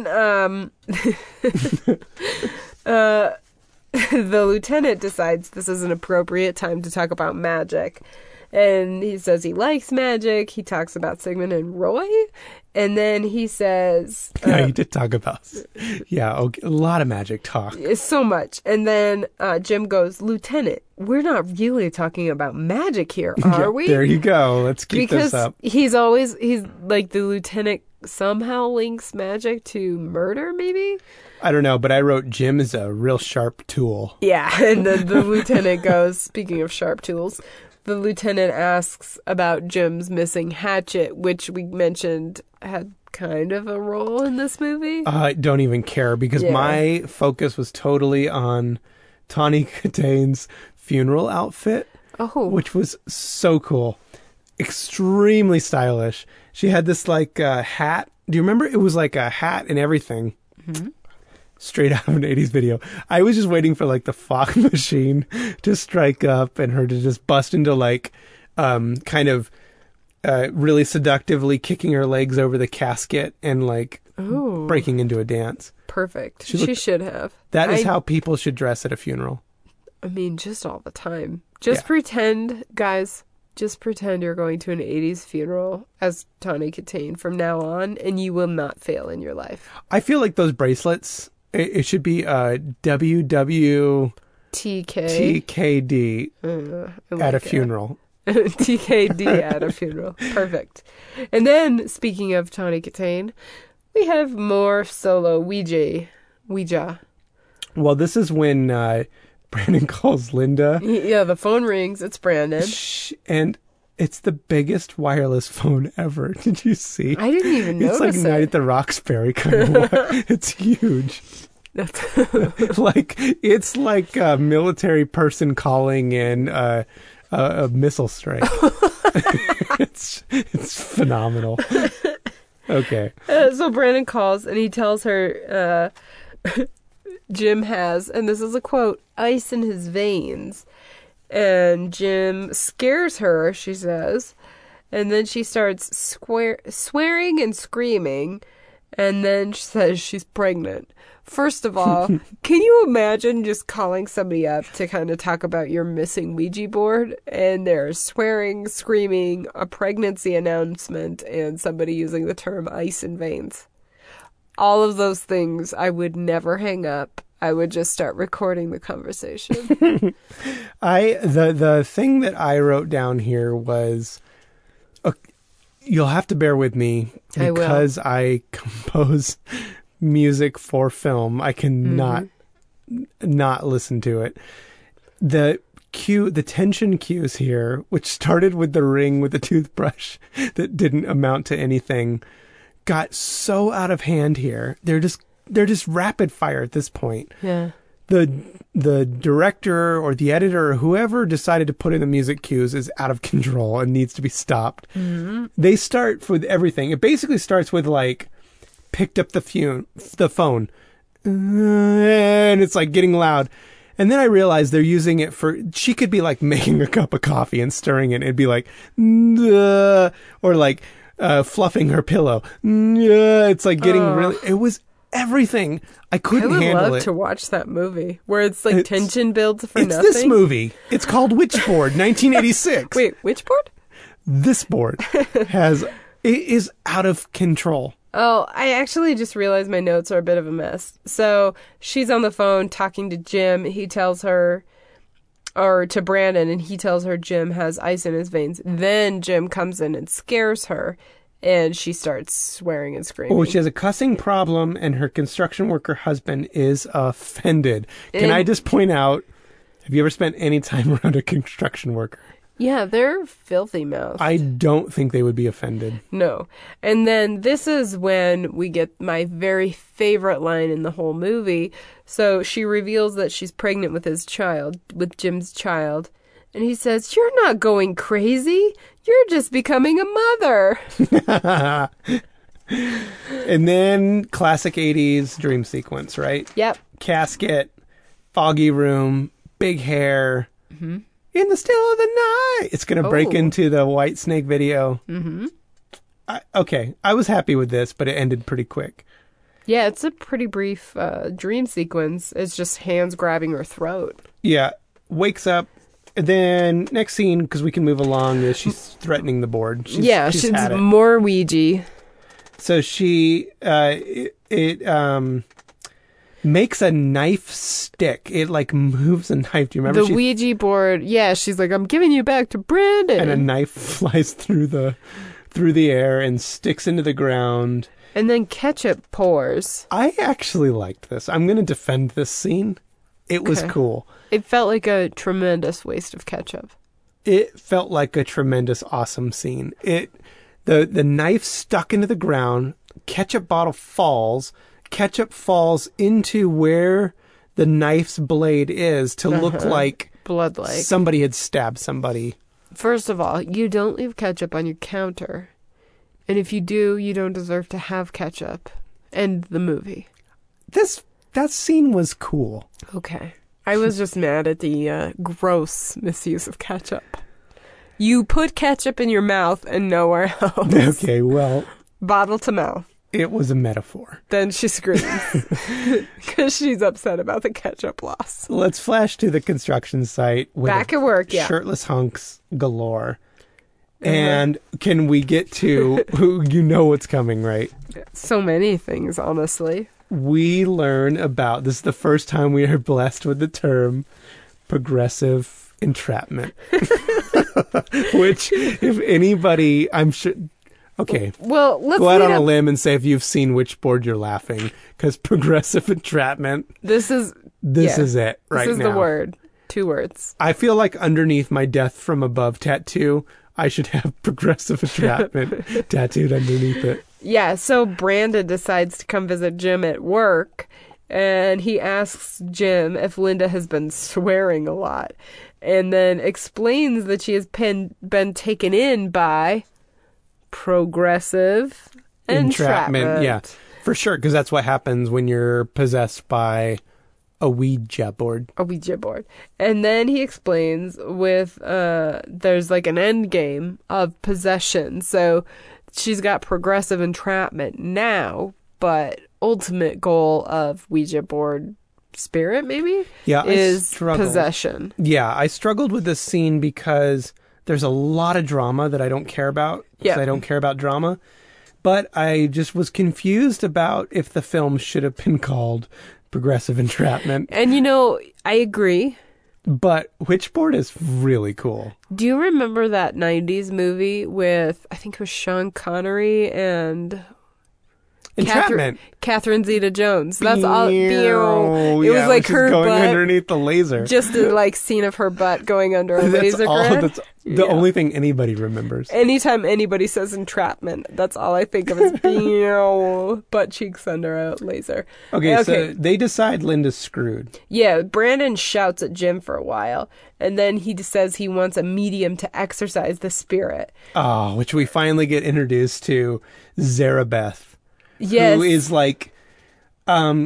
the lieutenant decides this is an appropriate time to talk about magic. And he says he likes magic. He talks about Sigmund and Roy. And then he says... yeah, he did talk about... Yeah, okay, a lot of magic talk. So much. And then Jim goes, Lieutenant, we're not really talking about magic here, are we? There you go. Let's keep this up. He's like the lieutenant somehow links magic to murder, maybe? I don't know, but I wrote Jim is a real sharp tool. Yeah, and then the lieutenant goes, speaking of sharp tools... The lieutenant asks about Jim's missing hatchet, which we mentioned had kind of a role in this movie. I don't even care because my focus was totally on Tawny Kitane's funeral outfit, which was so cool. Extremely stylish. She had this like hat. Do you remember? It was like a hat and everything. Mm-hmm. Straight out of an 80s video. I was just waiting for like the fog machine to strike up and her to just bust into like kind of really seductively kicking her legs over the casket and like breaking into a dance. Perfect. She should have. That is how people should dress at a funeral. I mean, just all the time. Just pretend, guys, just pretend you're going to an 80s funeral as Tawny Kitane from now on and you will not fail in your life. I feel like those bracelets... It should be WW TKD at a funeral. TKD at a funeral. Perfect. And then, speaking of Tawny Kitane, we have more solo Ouija. Well, this is when Brandon calls Linda. Yeah, the phone rings. It's Brandon. And it's the biggest wireless phone ever. Did you see? I didn't even notice it. It's like Night at the Roxbury kind of. It's huge. Like it's like a military person calling in a missile strike. It's phenomenal. Okay. So Brandon calls and he tells her Jim has, and this is a quote, ice in his veins. And Jim scares her, she says. And then she starts swearing and screaming. And then she says she's pregnant. First of all, can you imagine just calling somebody up to kind of talk about your missing Ouija board? And they're swearing, screaming, a pregnancy announcement, and somebody using the term ice in veins. All of those things, I would never hang up. I would just start recording the conversation. The thing that I wrote down here was, you'll have to bear with me because I compose music for film. I cannot not listen to it. The tension cues here, which started with the ring with the toothbrush that didn't amount to anything, got so out of hand here. They're just rapid fire at this point. Yeah. The director or the editor or whoever decided to put in the music cues is out of control and needs to be stopped. Mm-hmm. They start with everything. It basically starts with like picked up the phone and it's like getting loud. And then I realized they're using it for, she could be like making a cup of coffee and stirring it. And it'd be like, "Nah," or like fluffing her pillow. "Nah." It's like getting really, it was everything. I couldn't handle it. I would love to watch that movie where it's like tension builds for it's nothing. This movie. It's called Witchboard, 1986. Wait, Witchboard? This board it is out of control. Oh, I actually just realized my notes are a bit of a mess. So she's on the phone talking to Jim. He tells her, or to Brandon, and he tells her Jim has ice in his veins. Then Jim comes in and scares her, and she starts swearing and screaming. Oh, she has a cussing problem, and her construction worker husband is offended. Can I just point out, have you ever spent any time around a construction worker? Yeah, they're filthy mouths. I don't think they would be offended. No. And then this is when we get my very favorite line in the whole movie. So she reveals that she's pregnant with his child, with Jim's child. And he says, "You're not going crazy. You're just becoming a mother." And then classic 80s dream sequence, right? Yep. Casket, foggy room, big hair. Mm-hmm. In the still of the night. It's going to break into the White Snake video. Mm-hmm. I was happy with this, but it ended pretty quick. Yeah, it's a pretty brief dream sequence. It's just hands grabbing her throat. Yeah. Wakes up. And then next scene, because we can move along, is she's threatening the board. She's had it. More Ouija. So she... makes a knife stick. It like moves a knife. Do you remember the Ouija board? Yeah, she's like, "I'm giving you back to Brandon." And a knife flies through the air and sticks into the ground. And then ketchup pours. I actually liked this. I'm going to defend this scene. It was cool. It felt like a tremendous waste of ketchup. It felt like a tremendous, awesome scene. The knife stuck into the ground. Ketchup bottle falls. Ketchup falls into where the knife's blade is to look like blood-like. Somebody had stabbed somebody. First of all, you don't leave ketchup on your counter. And if you do, you don't deserve to have ketchup. End the movie. That scene was cool. Okay. I was just mad at the gross misuse of ketchup. You put ketchup in your mouth and nowhere else. Okay, well. Bottle to mouth. It was a metaphor. Then she screams because she's upset about the ketchup loss. Let's flash to the construction site. With back at work, yeah. Shirtless hunks galore. And can we get to who you know what's coming, right? So many things, honestly. We learn about, this is the first time we are blessed with the term progressive entrapment. Which, if anybody, I'm sure... Okay. Well, let's go out on a limb and say if you've seen Witchboard, you're laughing, because progressive entrapment. This is it right now. This is the word. 2 words. I feel like underneath my Death from Above tattoo, I should have progressive entrapment tattooed underneath it. Yeah. So Brandon decides to come visit Jim at work, and he asks Jim if Linda has been swearing a lot, and then explains that she has been taken in by progressive entrapment. Yeah, for sure, because that's what happens when you're possessed by a Ouija board. And then he explains with there's like an end game of possession. So she's got progressive entrapment now, but ultimate goal of Ouija board spirit maybe is possession. Yeah, I struggled with this scene because there's a lot of drama that I don't care about. I don't care about drama. But I just was confused about if the film should have been called Progressive Entrapment. And I agree. But Witchboard is really cool. Do you remember that 90s movie with, I think it was Sean Connery and... Entrapment. Catherine Zeta-Jones. That's all. It was like her going butt underneath the laser. Just a scene of her butt going under a laser grid. That's the only thing anybody remembers. Anytime anybody says entrapment, that's all I think of is butt cheeks under a laser. Okay, so they decide Linda's screwed. Yeah, Brandon shouts at Jim for a while, and then he says he wants a medium to exorcise the spirit. Oh, which we finally get introduced to Zarabeth. Yes. Who is like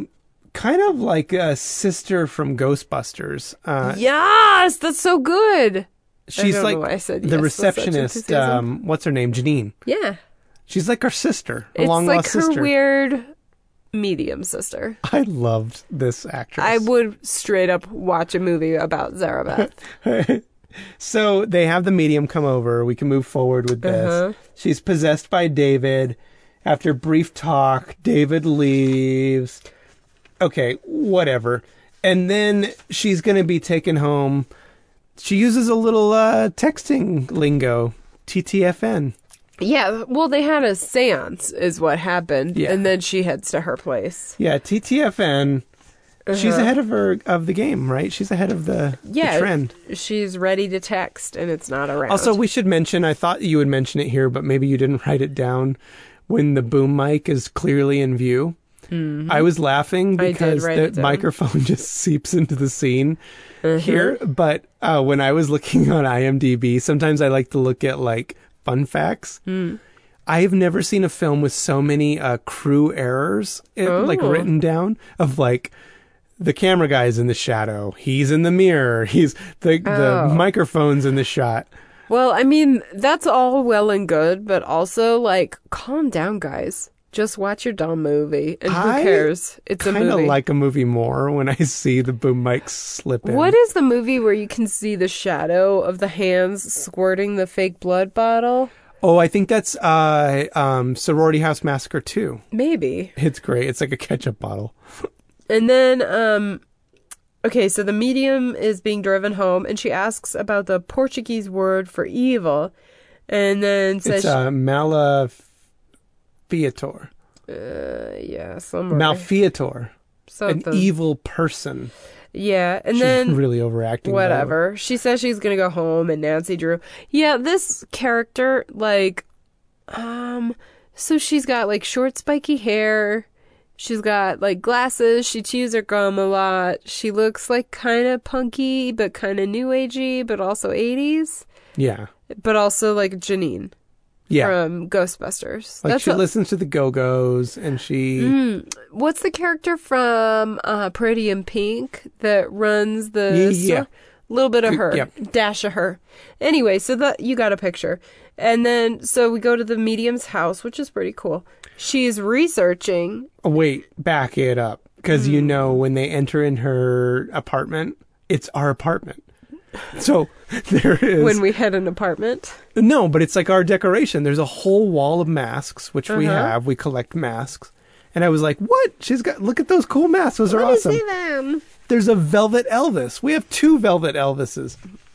kind of like a sister from Ghostbusters. Yes, that's so good. She's don't like know why I said the yes with such receptionist. enthusiasm. What's her name? Janine. Yeah. She's like our sister, a It's long like lost her sister. weird medium sister. I loved this actress. I would straight up watch a movie about Zarabeth. So they have the medium come over. We can move forward with this. Uh-huh. She's possessed by David. After brief talk, David leaves. Okay, whatever. And then she's going to be taken home. She uses a little texting lingo, TTFN. Yeah, well, they had a seance is what happened, Yeah. and then she heads to her place. Yeah, TTFN. She's ahead of the game, right? She's ahead of the trend. She's ready to text, and it's not around. Also, we should mention, I thought you would mention it here, but maybe you didn't write it down, when the boom mic is clearly in view. Mm-hmm. I was laughing because the microphone just seeps into the scene here. But when I was looking on IMDb, sometimes I like to look at like fun facts. I've never seen a film with so many crew errors like written down of like the camera guy's in the shadow, he's in the mirror, he's the microphone's in the shot. Well, I mean, that's all well and good, but also like calm down, guys. Just watch your dumb movie, and who cares? It's a movie. I kind of like a movie more when I see the boom mics slip in. What is the movie where you can see the shadow of the hands squirting the fake blood bottle? Oh, I think that's Sorority House Massacre 2. Maybe. It's great. It's like a ketchup bottle. And then, okay, so the medium is being driven home, and she asks about the Portuguese word for evil, and then says... It's Malefiator. Yeah, somewhere. Malfeator. Something. An evil person. Yeah, and She's then... really overacting. Whatever. She says she's gonna go home, and Nancy Drew... Yeah, this character, like... So she's got, like, short, spiky hair... She's got, like, glasses. She chews her gum a lot. She looks, like, kind of punky, but kind of new agey, but also 80s. Yeah. But also, like, Janine. Yeah. From Ghostbusters. Like, she listens to the Go-Go's, and she... What's the character from Pretty in Pink that runs the... Yeah. A little bit of her. Yep. Dash of her. Anyway, so that you got a picture. And then, so we go to the medium's house, which is pretty cool. She's researching... Oh, wait, back it up. Because you know, when they enter in her apartment, it's our apartment. So there is... When we had an apartment? No, but it's like our decoration. There's a whole wall of masks, which we have. We collect masks. And I was like, what? She's got... Look at those cool masks. Those are awesome. Let me see them. There's a Velvet Elvis. We have 2 Velvet Elvises.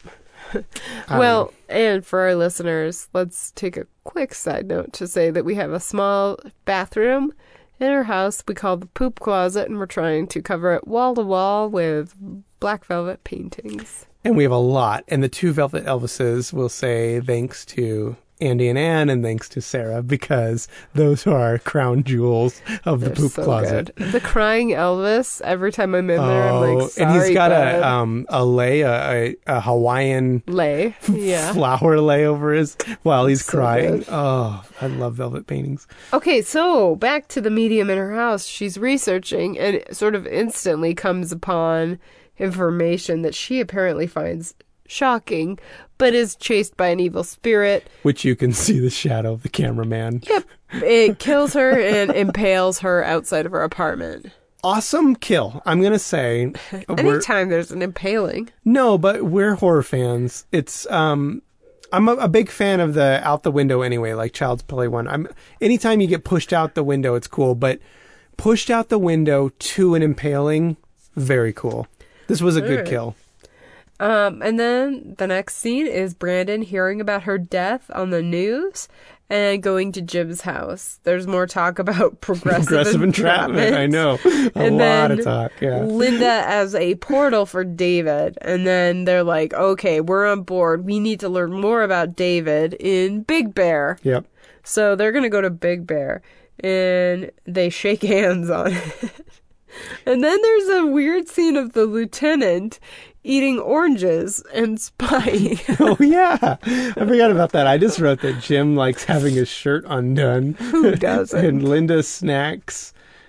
Well, and for our listeners, let's take a quick side note to say that we have a small bathroom in our house we call the poop closet, and we're trying to cover it wall to wall with black velvet paintings. And we have a lot. And the 2 Velvet Elvises will say thanks to Andy and Ann and thanks to Sarah, because those are our crown jewels of the poop closet. Good. The crying Elvis, every time I'm in there, I'm like, sorry, and he's got bud. a lei, a Hawaiian lei, yeah, flower lei over his while he's crying. Good. Oh, I love velvet paintings. Okay, so back to the medium in her house. She's researching and sort of instantly comes upon information that she apparently finds shocking, but is chased by an evil spirit. Which you can see the shadow of the cameraman. Yep. It kills her and impales her outside of her apartment. Awesome kill, I'm going to say. Anytime there's an impaling. No, but we're horror fans. It's, I'm a big fan of the out the window anyway, like Child's Play 1. Anytime you get pushed out the window, it's cool, but pushed out the window to an impaling, very cool. This was a good kill. And then the next scene is Brandon hearing about her death on the news and going to Jim's house. There's more talk about progressive entrapment. I know. A lot of talk, yeah. Linda as a portal for David. And then they're like, okay, we're on board. We need to learn more about David in Big Bear. Yep. So they're going to go to Big Bear. And they shake hands on it. And then there's a weird scene of the lieutenant eating oranges and spying. Oh, yeah. I forgot about that. I just wrote that Jim likes having his shirt undone. Who doesn't? And Linda snacks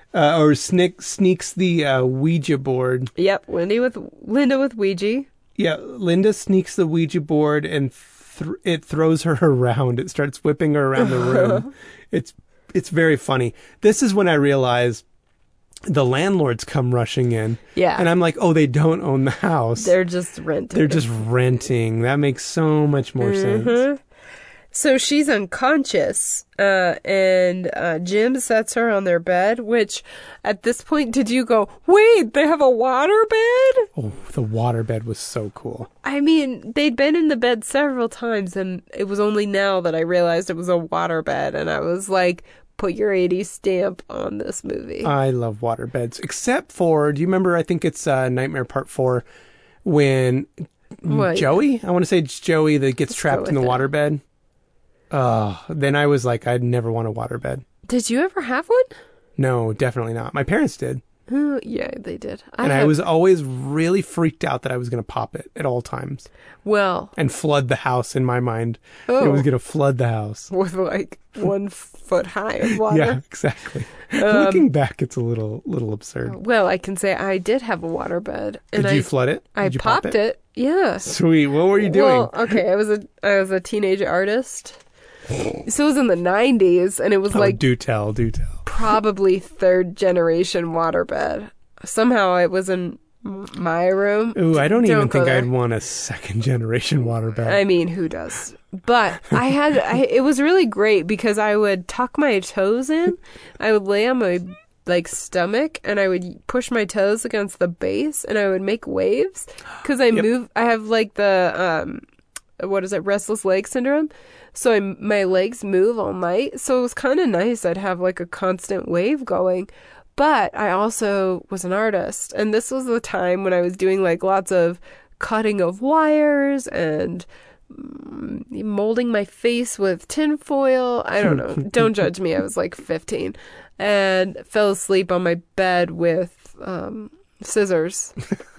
sneaks the Ouija board. Yep, Linda with Ouija. Yeah, Linda sneaks the Ouija board and it throws her around. It starts whipping her around the room. It's very funny. This is when I realize the landlords come rushing in. Yeah. And I'm like, oh, they don't own the house. They're just renting. They're just renting. That makes so much more sense. So she's unconscious, and Jim sets her on their bed, which at this point, did you go, wait, they have a water bed? Oh, the water bed was so cool. I mean, they'd been in the bed several times, and it was only now that I realized it was a water bed, and I was like, put your 80s stamp on this movie. I love water beds, except for, do you remember, I think it's Nightmare Part 4, when Joey? I want to say it's Joey that gets trapped in the water bed. Then I was like, I'd never want a waterbed. Did you ever have one? No, definitely not. My parents did. Yeah, they did. I was always really freaked out that I was going to pop it at all times. Well. And flood the house in my mind. It was going to flood the house. With like 1 foot high of water. Yeah, exactly. Looking back, it's a little absurd. Well, I can say I did have a waterbed. Did you flood it? I popped it. Yeah. Sweet. What were you doing? Well, okay, I was a teenage artist. So it was in the 90s, and it was do tell. Probably 3rd generation waterbed. Somehow it was in my room. Ooh, I don't even think I'd want a 2nd generation waterbed. I mean, who does? But it was really great because I would tuck my toes in. I would lay on my stomach, and I would push my toes against the base, and I would make waves because I move. I have the restless leg syndrome. So my legs move all night. So it was kind of nice. I'd have like a constant wave going. But I also was an artist. And this was the time when I was doing like lots of cutting of wires and molding my face with tinfoil. I don't know. Don't judge me. I was like 15. And fell asleep on my bed with scissors.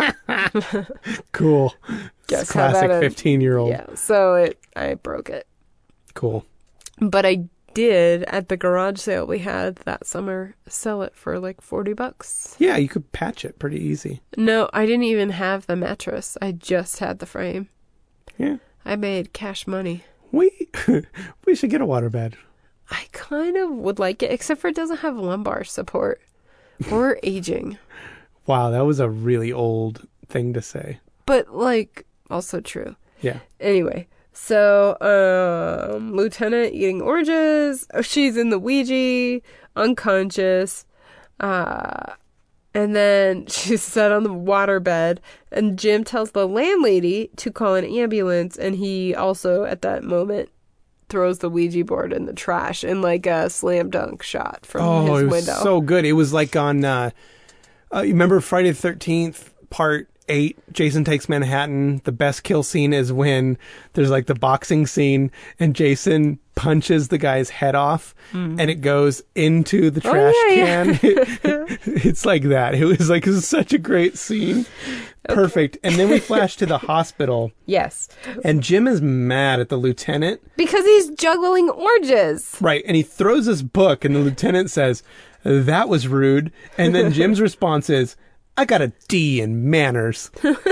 Cool. Guess classic 15-year-old. Yeah. So I broke it. Cool. But I did, at the garage sale we had that summer, sell it for like $40. Yeah, you could patch it pretty easy. No, I didn't even have the mattress. I just had the frame. Yeah. I made cash money. We should get a waterbed. I kind of would like it, except for it doesn't have lumbar support. Or aging. Wow, that was a really old thing to say. But, like, also true. Yeah. Anyway. So, Lieutenant eating oranges. Oh, she's in the Ouija, unconscious. And then she's set on the waterbed. And Jim tells the landlady to call an ambulance. And he also, at that moment, throws the Ouija board in the trash in like a slam dunk shot from his window. Oh, it was so good. It was like on, you remember Friday the 13th, part 8, Jason Takes Manhattan. The best kill scene is when there's like the boxing scene and Jason punches the guy's head off and it goes into the trash can. It's like that. It was such a great scene. Okay. Perfect. And then we flash to the hospital. Yes. And Jim is mad at the lieutenant. Because he's juggling oranges. Right. And he throws his book and the lieutenant says, "That was rude." And then Jim's response is, "I got a D in manners."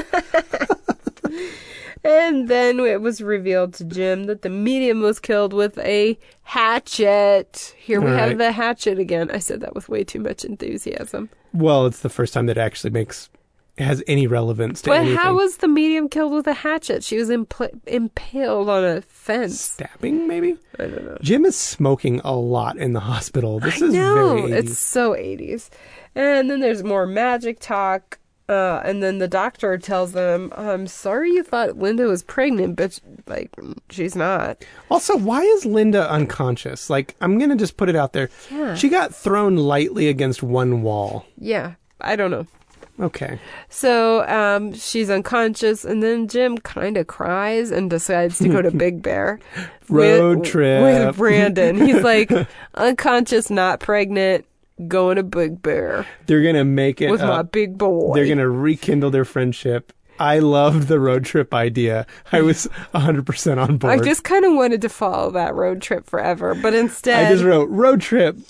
And then it was revealed to Jim that the medium was killed with a hatchet. Here we have the hatchet again. I said that with way too much enthusiasm. Well, it's the first time that it actually has any relevance to anything. But how was the medium killed with a hatchet? She was impaled on a fence. Stabbing, maybe? I don't know. Jim is smoking a lot in the hospital. This is very 80s. It's so 80s. And then there's more magic talk. And then the doctor tells them, "I'm sorry you thought Linda was pregnant, but like she's not." Also, why is Linda unconscious? Like, I'm going to just put it out there. Yeah. She got thrown lightly against one wall. Yeah. I don't know. Okay. So, she's unconscious, and then Jim kind of cries and decides to go to Big Bear. Road trip. With Brandon. He's like, unconscious, not pregnant, going to Big Bear. They're going to make it with my big boy. They're going to rekindle their friendship. I loved the road trip idea. I was 100% on board. I just kind of wanted to follow that road trip forever, but instead... I just wrote, road trip,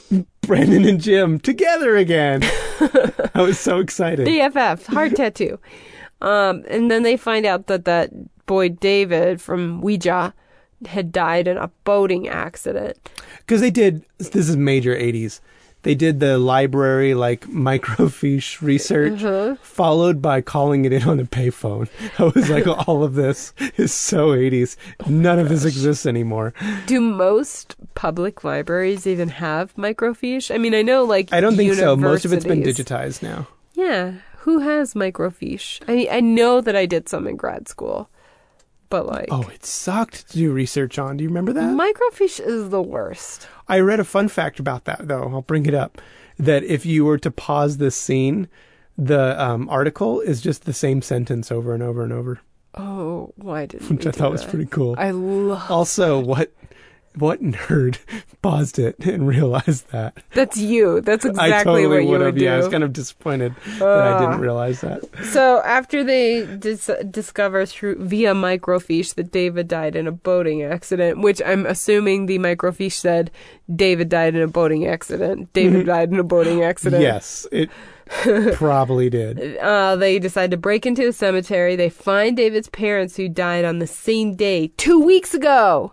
Brandon and Jim together again. I was so excited. BFF, heart tattoo. And then they find out that boy David from Ouija had died in a boating accident. Because this is major 80s. They did the library, like, microfiche research, followed by calling it in on a payphone. I was like, all of this is so 80s. None of this exists anymore. Do most public libraries even have microfiche? I mean, I know, like, I don't think so. Most of it's been universities. digitized now. Yeah. Who has microfiche? I know that I did some in grad school. But, like... Oh, it sucked to do research on. Do you remember that? Microfiche is the worst. I read a fun fact about that, though. I'll bring it up. That if you were to pause this scene, the article is just the same sentence over and over and over. Oh, why didn't Which we I thought do was that? pretty cool. I love... Also, what nerd paused it and realized that? That's you. That's I exactly totally what you would do. Yeah, I was kind of disappointed that I didn't realize that. So after they discover via microfiche that David died in a boating accident, which I'm assuming the microfiche said David died in a boating accident. David died in a boating accident. Yes, it probably did. They decide to break into a cemetery. They find David's parents who died on the same day 2 weeks ago.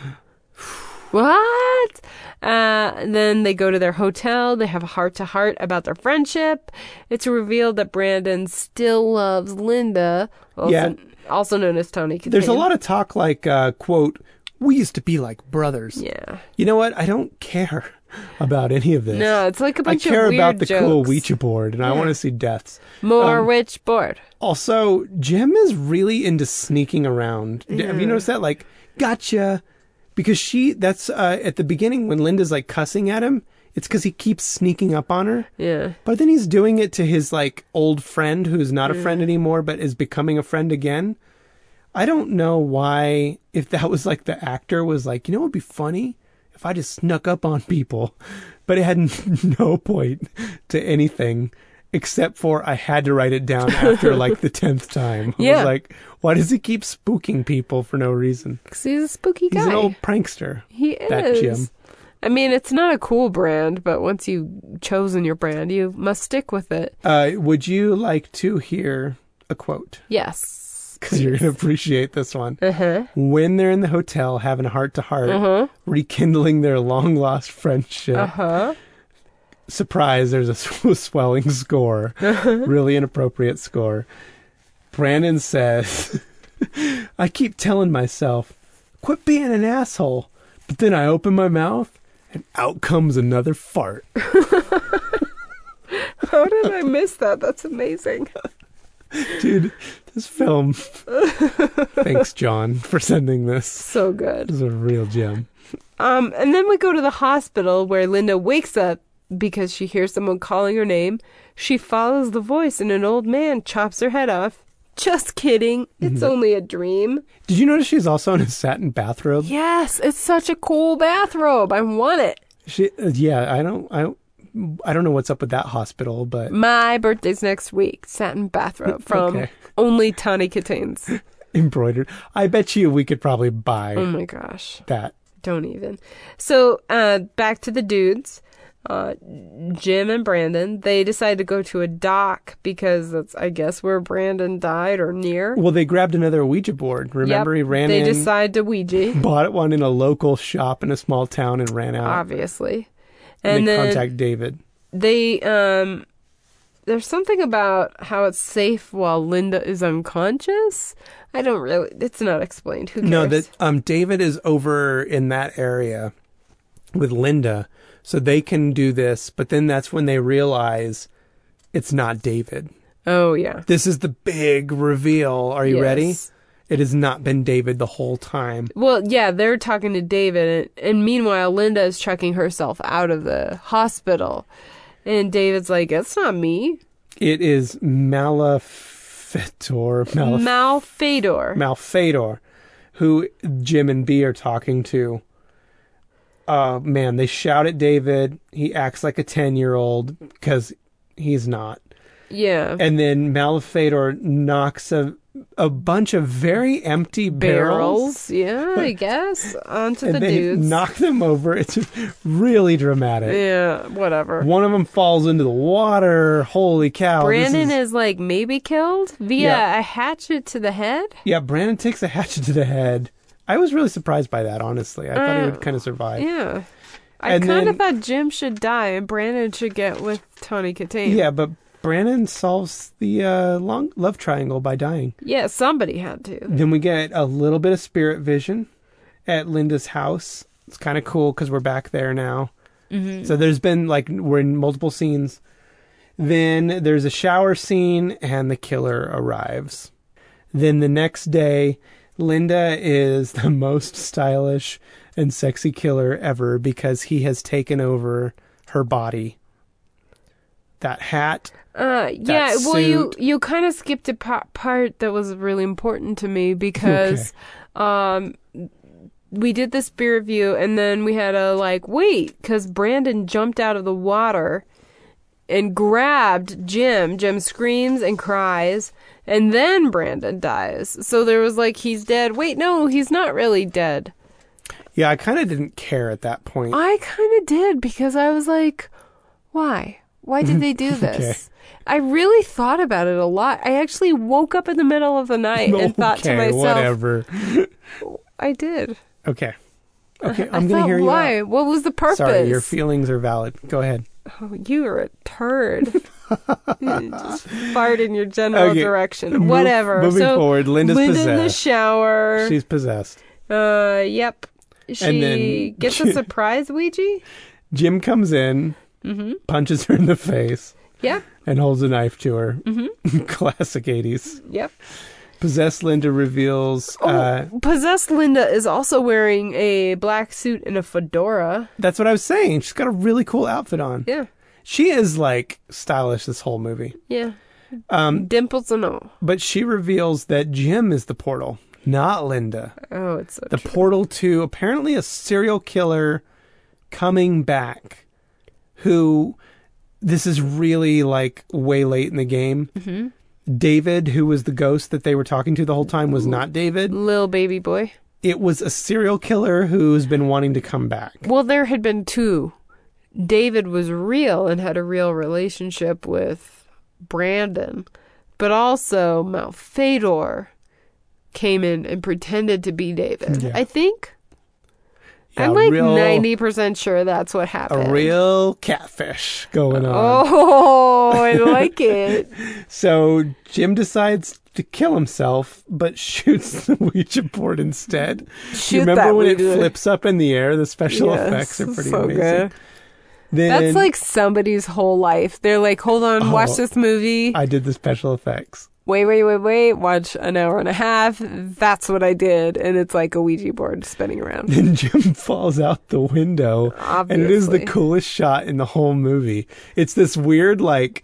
What? Then they go to their hotel. They have a heart-to-heart about their friendship. It's revealed that Brandon still loves Linda, also known as Tony Katane. There's a lot of talk like, quote, we used to be like brothers. Yeah. You know what? I don't care about any of this. No, it's like a bunch of I care weird about the jokes. cool Ouija board, and I want to see deaths. More witch board. Also, Jim is really into sneaking around. Have you noticed that? Like, gotcha. Because that's at the beginning when Linda's like cussing at him, it's because he keeps sneaking up on her. Yeah. But then he's doing it to his like old friend who's not a friend anymore, but is becoming a friend again. I don't know why, if that was like the actor was like, you know what would be funny? If I just snuck up on people. But it had no point to anything. Except for I had to write it down after like the 10th time. I was like, why does he keep spooking people for no reason? Because he's a spooky guy. He's an old prankster. He That is. Jim. I mean, it's not a cool brand, but once you've chosen your brand, you must stick with it. Would you like to hear a quote? Yes. Because you're going to appreciate this one. Uh-huh. When they're in the hotel having a heart-to-heart, rekindling their long-lost friendship. Uh-huh. Surprise, there's a swelling score. Really inappropriate score. Brandon says, I keep telling myself, quit being an asshole. But then I open my mouth and out comes another fart. How did I miss that? That's amazing. Dude, this film. Thanks, John, for sending this. So good. This is a real gem. And then we go to the hospital where Linda wakes up because she hears someone calling her name. She follows the voice and an old man chops her head off. Just kidding. It's only a dream. Did you notice she's also in a satin bathrobe? Yes, it's such a cool bathrobe. I want it. I don't know what's up with that hospital, but My birthday's next week. Satin bathrobe from only Tawny Kitane's. Embroidered. I bet you we could probably buy Oh my gosh. that. Don't even. So, back to the dudes. Jim and Brandon, they decide to go to a dock because that's, I guess, where Brandon died or near. Well, they grabbed another Ouija board. Remember, he ran in. They decide to Ouija. Bought one in a local shop in a small town and ran out. Obviously. And they then contact David. They, there's something about how it's safe while Linda is unconscious. It's not explained. Who cares? No, that David is over in that area with Linda, so they can do this, but then that's when they realize it's not David. Oh, yeah. This is the big reveal. Are you ready? Yes. It has not been David the whole time. Well, yeah, they're talking to David, and meanwhile, Linda is checking herself out of the hospital. And David's like, it's not me. It is Malfador, who Jim and B are talking to. They shout at David. He acts like a 10-year-old because he's not. Yeah. And then Malefador knocks a bunch of very empty barrels. Yeah, I guess. Onto and the they dudes. knock them over. It's really dramatic. Yeah, whatever. One of them falls into the water. Holy cow. Brandon is like maybe killed via Yeah. a hatchet to the head? Yeah, Brandon takes a hatchet to the head. I was really surprised by that, honestly. I thought he would kind of survive. Yeah. I And kind of then- thought Jim should die and Brandon should get with Tawny Katane. Yeah, but Brandon solves the long love triangle by dying. Yeah, somebody had to. Then we get a little bit of spirit vision at Linda's house. It's kind of cool because we're back there now. Mm-hmm. So there's been we're in multiple scenes. Then there's a shower scene and the killer arrives. Then the next day, Linda is the most stylish and sexy killer ever because he has taken over her body. That hat. Yeah, well, suit. you kind of skipped a part that was really important to me because we did the spirit view and then we had to wait because Brandon jumped out of the water and grabbed Jim. Jim screams and cries and then Brandon dies. So there was he's dead. Wait, no, he's not really dead. Yeah, I kind of didn't care at that point. I kind of did because I was like, why? Why did they do this? I really thought about it a lot. I actually woke up in the middle of the night and thought to myself, whatever. I did. Okay, I'm I going to thought, hear you why? out. What was the purpose? Sorry, your feelings are valid. Go ahead. Oh, you are a turd. Just fired in your general Okay, direction. Whatever. Moving so, forward, Linda's Linda in the possessed. shower. She's possessed. Yep. She And then- gets a surprise Ouija? Jim comes in, punches her in the face, Yep. and holds a knife to her. Classic 80s. Yep. Possessed Linda reveals... Possessed Linda is also wearing a black suit and a fedora. that's what I was saying. She's got a really cool outfit on. Yeah. She is, stylish this whole movie. Yeah. Dimples and all. But she reveals that Jim is the portal, not Linda. Oh, it's so The true. portal to apparently a serial killer coming back who... This is really, way late in the game. Mm-hmm. David, who was the ghost that they were talking to the whole time, was not David. Little baby boy. It was a serial killer who's been wanting to come back. Well, there had been two. David was real and had a real relationship with Brandon. But also Malefador came in and pretended to be David. Yeah. I think. Yeah, I'm real- 90% sure that's what happened. A real catfish going on. Oh, I like it. So Jim decides to kill himself, but shoots the Ouija board instead. Do you Shoot remember that when Ouija. it flips up in the air? The special Yes, effects are pretty so amazing. good. Then That's like somebody's whole life. They're like, hold on, watch Oh, this movie. I did the special effects. Wait. Watch an hour and a half. That's what I did. And it's like a Ouija board spinning around. Then Jim falls out the window. Obviously. And it is the coolest shot in the whole movie. It's this weird,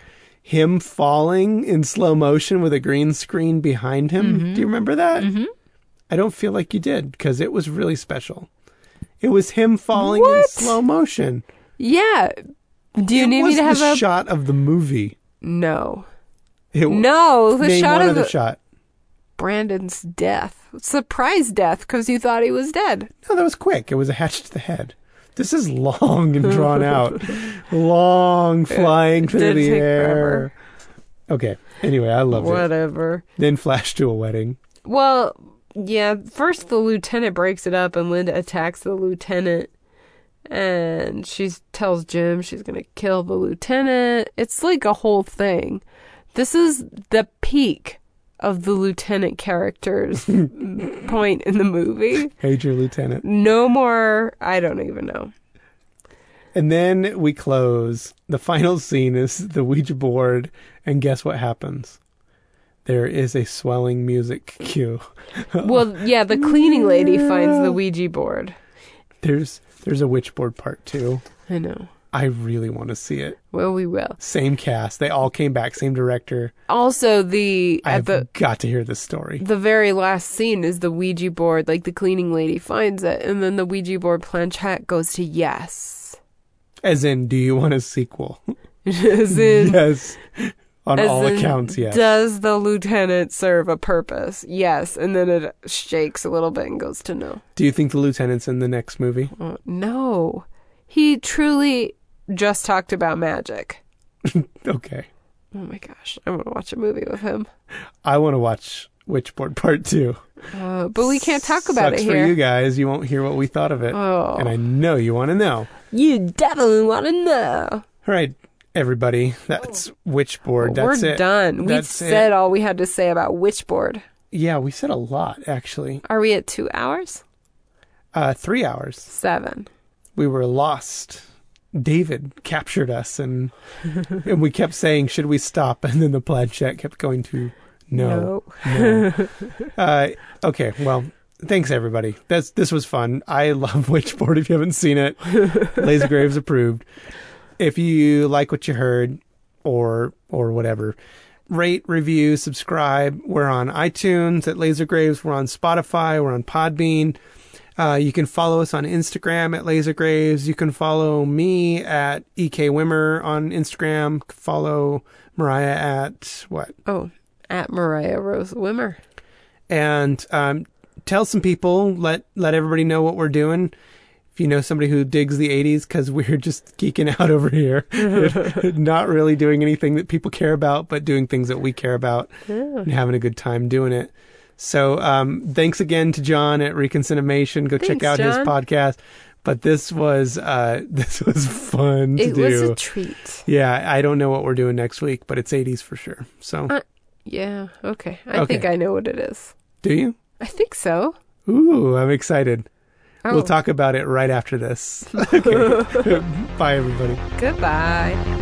him falling in slow motion with a green screen behind him. Mm-hmm. Do you remember that? Mm-hmm. I don't feel like you did, because it was really special. It was him falling in What? slow motion. Yeah. Do you need me to have the a... shot of the movie. No. It, No, the name shot one of other shot. Brandon's death. Surprise death because you thought he was dead. No, that was quick. It was a hatchet to the head. This is long and drawn out. Long flying through did the take air. forever. Okay. Anyway, I loved it. Whatever. Then flash to a wedding. Well, yeah, first the lieutenant breaks it up and Linda attacks the lieutenant. And she tells Jim she's going to kill the lieutenant. It's like a whole thing. This is the peak of the lieutenant character's point in the movie. Major Lieutenant. No more, I don't even know. And then we close. The final scene is the Ouija board. And guess what happens? There is a swelling music cue. Well, yeah, the cleaning lady finds the Ouija board. There's a witch board part 2. I know. I really want to see it. Well, we will. Same cast. They all came back. Same director. Also, at I've got to hear this story. the very last scene is the Ouija board. Like the cleaning lady finds it, and then the Ouija board planchette goes to yes. As in, do you want a sequel? As in, Yes. On As all in, accounts, yes. Does the lieutenant serve a purpose? Yes. And then it shakes a little bit and goes to no. Do you think the lieutenant's in the next movie? No. He truly just talked about magic. Okay. Oh my gosh. I want to watch a movie with him. I want to watch Witchboard Part 2. But we can't talk about Sucks it here. for you guys. You won't hear what we thought of it. Oh. And I know you want to know. You definitely want to know. All right, everybody. That's Witchboard. That's We're it. done. We That's said it. all we had to say about Witchboard. Yeah, we said a lot, actually. Are we at 2 hours? 3 hours. 7. We were lost. David captured us, and we kept saying, should we stop? And then the planchette kept going to no. Okay, well, thanks, everybody. This was fun. I love Witchboard. If you haven't seen it, Laser Graves approved. If you like what you heard, or whatever, rate, review, subscribe. We're on iTunes at Laser Graves. We're on Spotify. We're on Podbean. You can follow us on Instagram at Laser Graves. You can follow me at EK Wimmer on Instagram. Follow Mariah at what? Oh, at Mariah Rose Wimmer. And tell some people, let everybody know what we're doing. If you know somebody who digs the 80s, because we're just geeking out over here. Not really doing anything that people care about, but doing things that we care about and having a good time doing it. So thanks again to John at Reconciliation. Go check out his podcast. But this was fun to do. It was a treat. Yeah, I don't know what we're doing next week, but it's 80s for sure. So yeah, okay. I think I know what it is. Do you? I think so. Ooh, I'm excited. Oh. We'll talk about it right after this. Okay. Bye, everybody. Goodbye.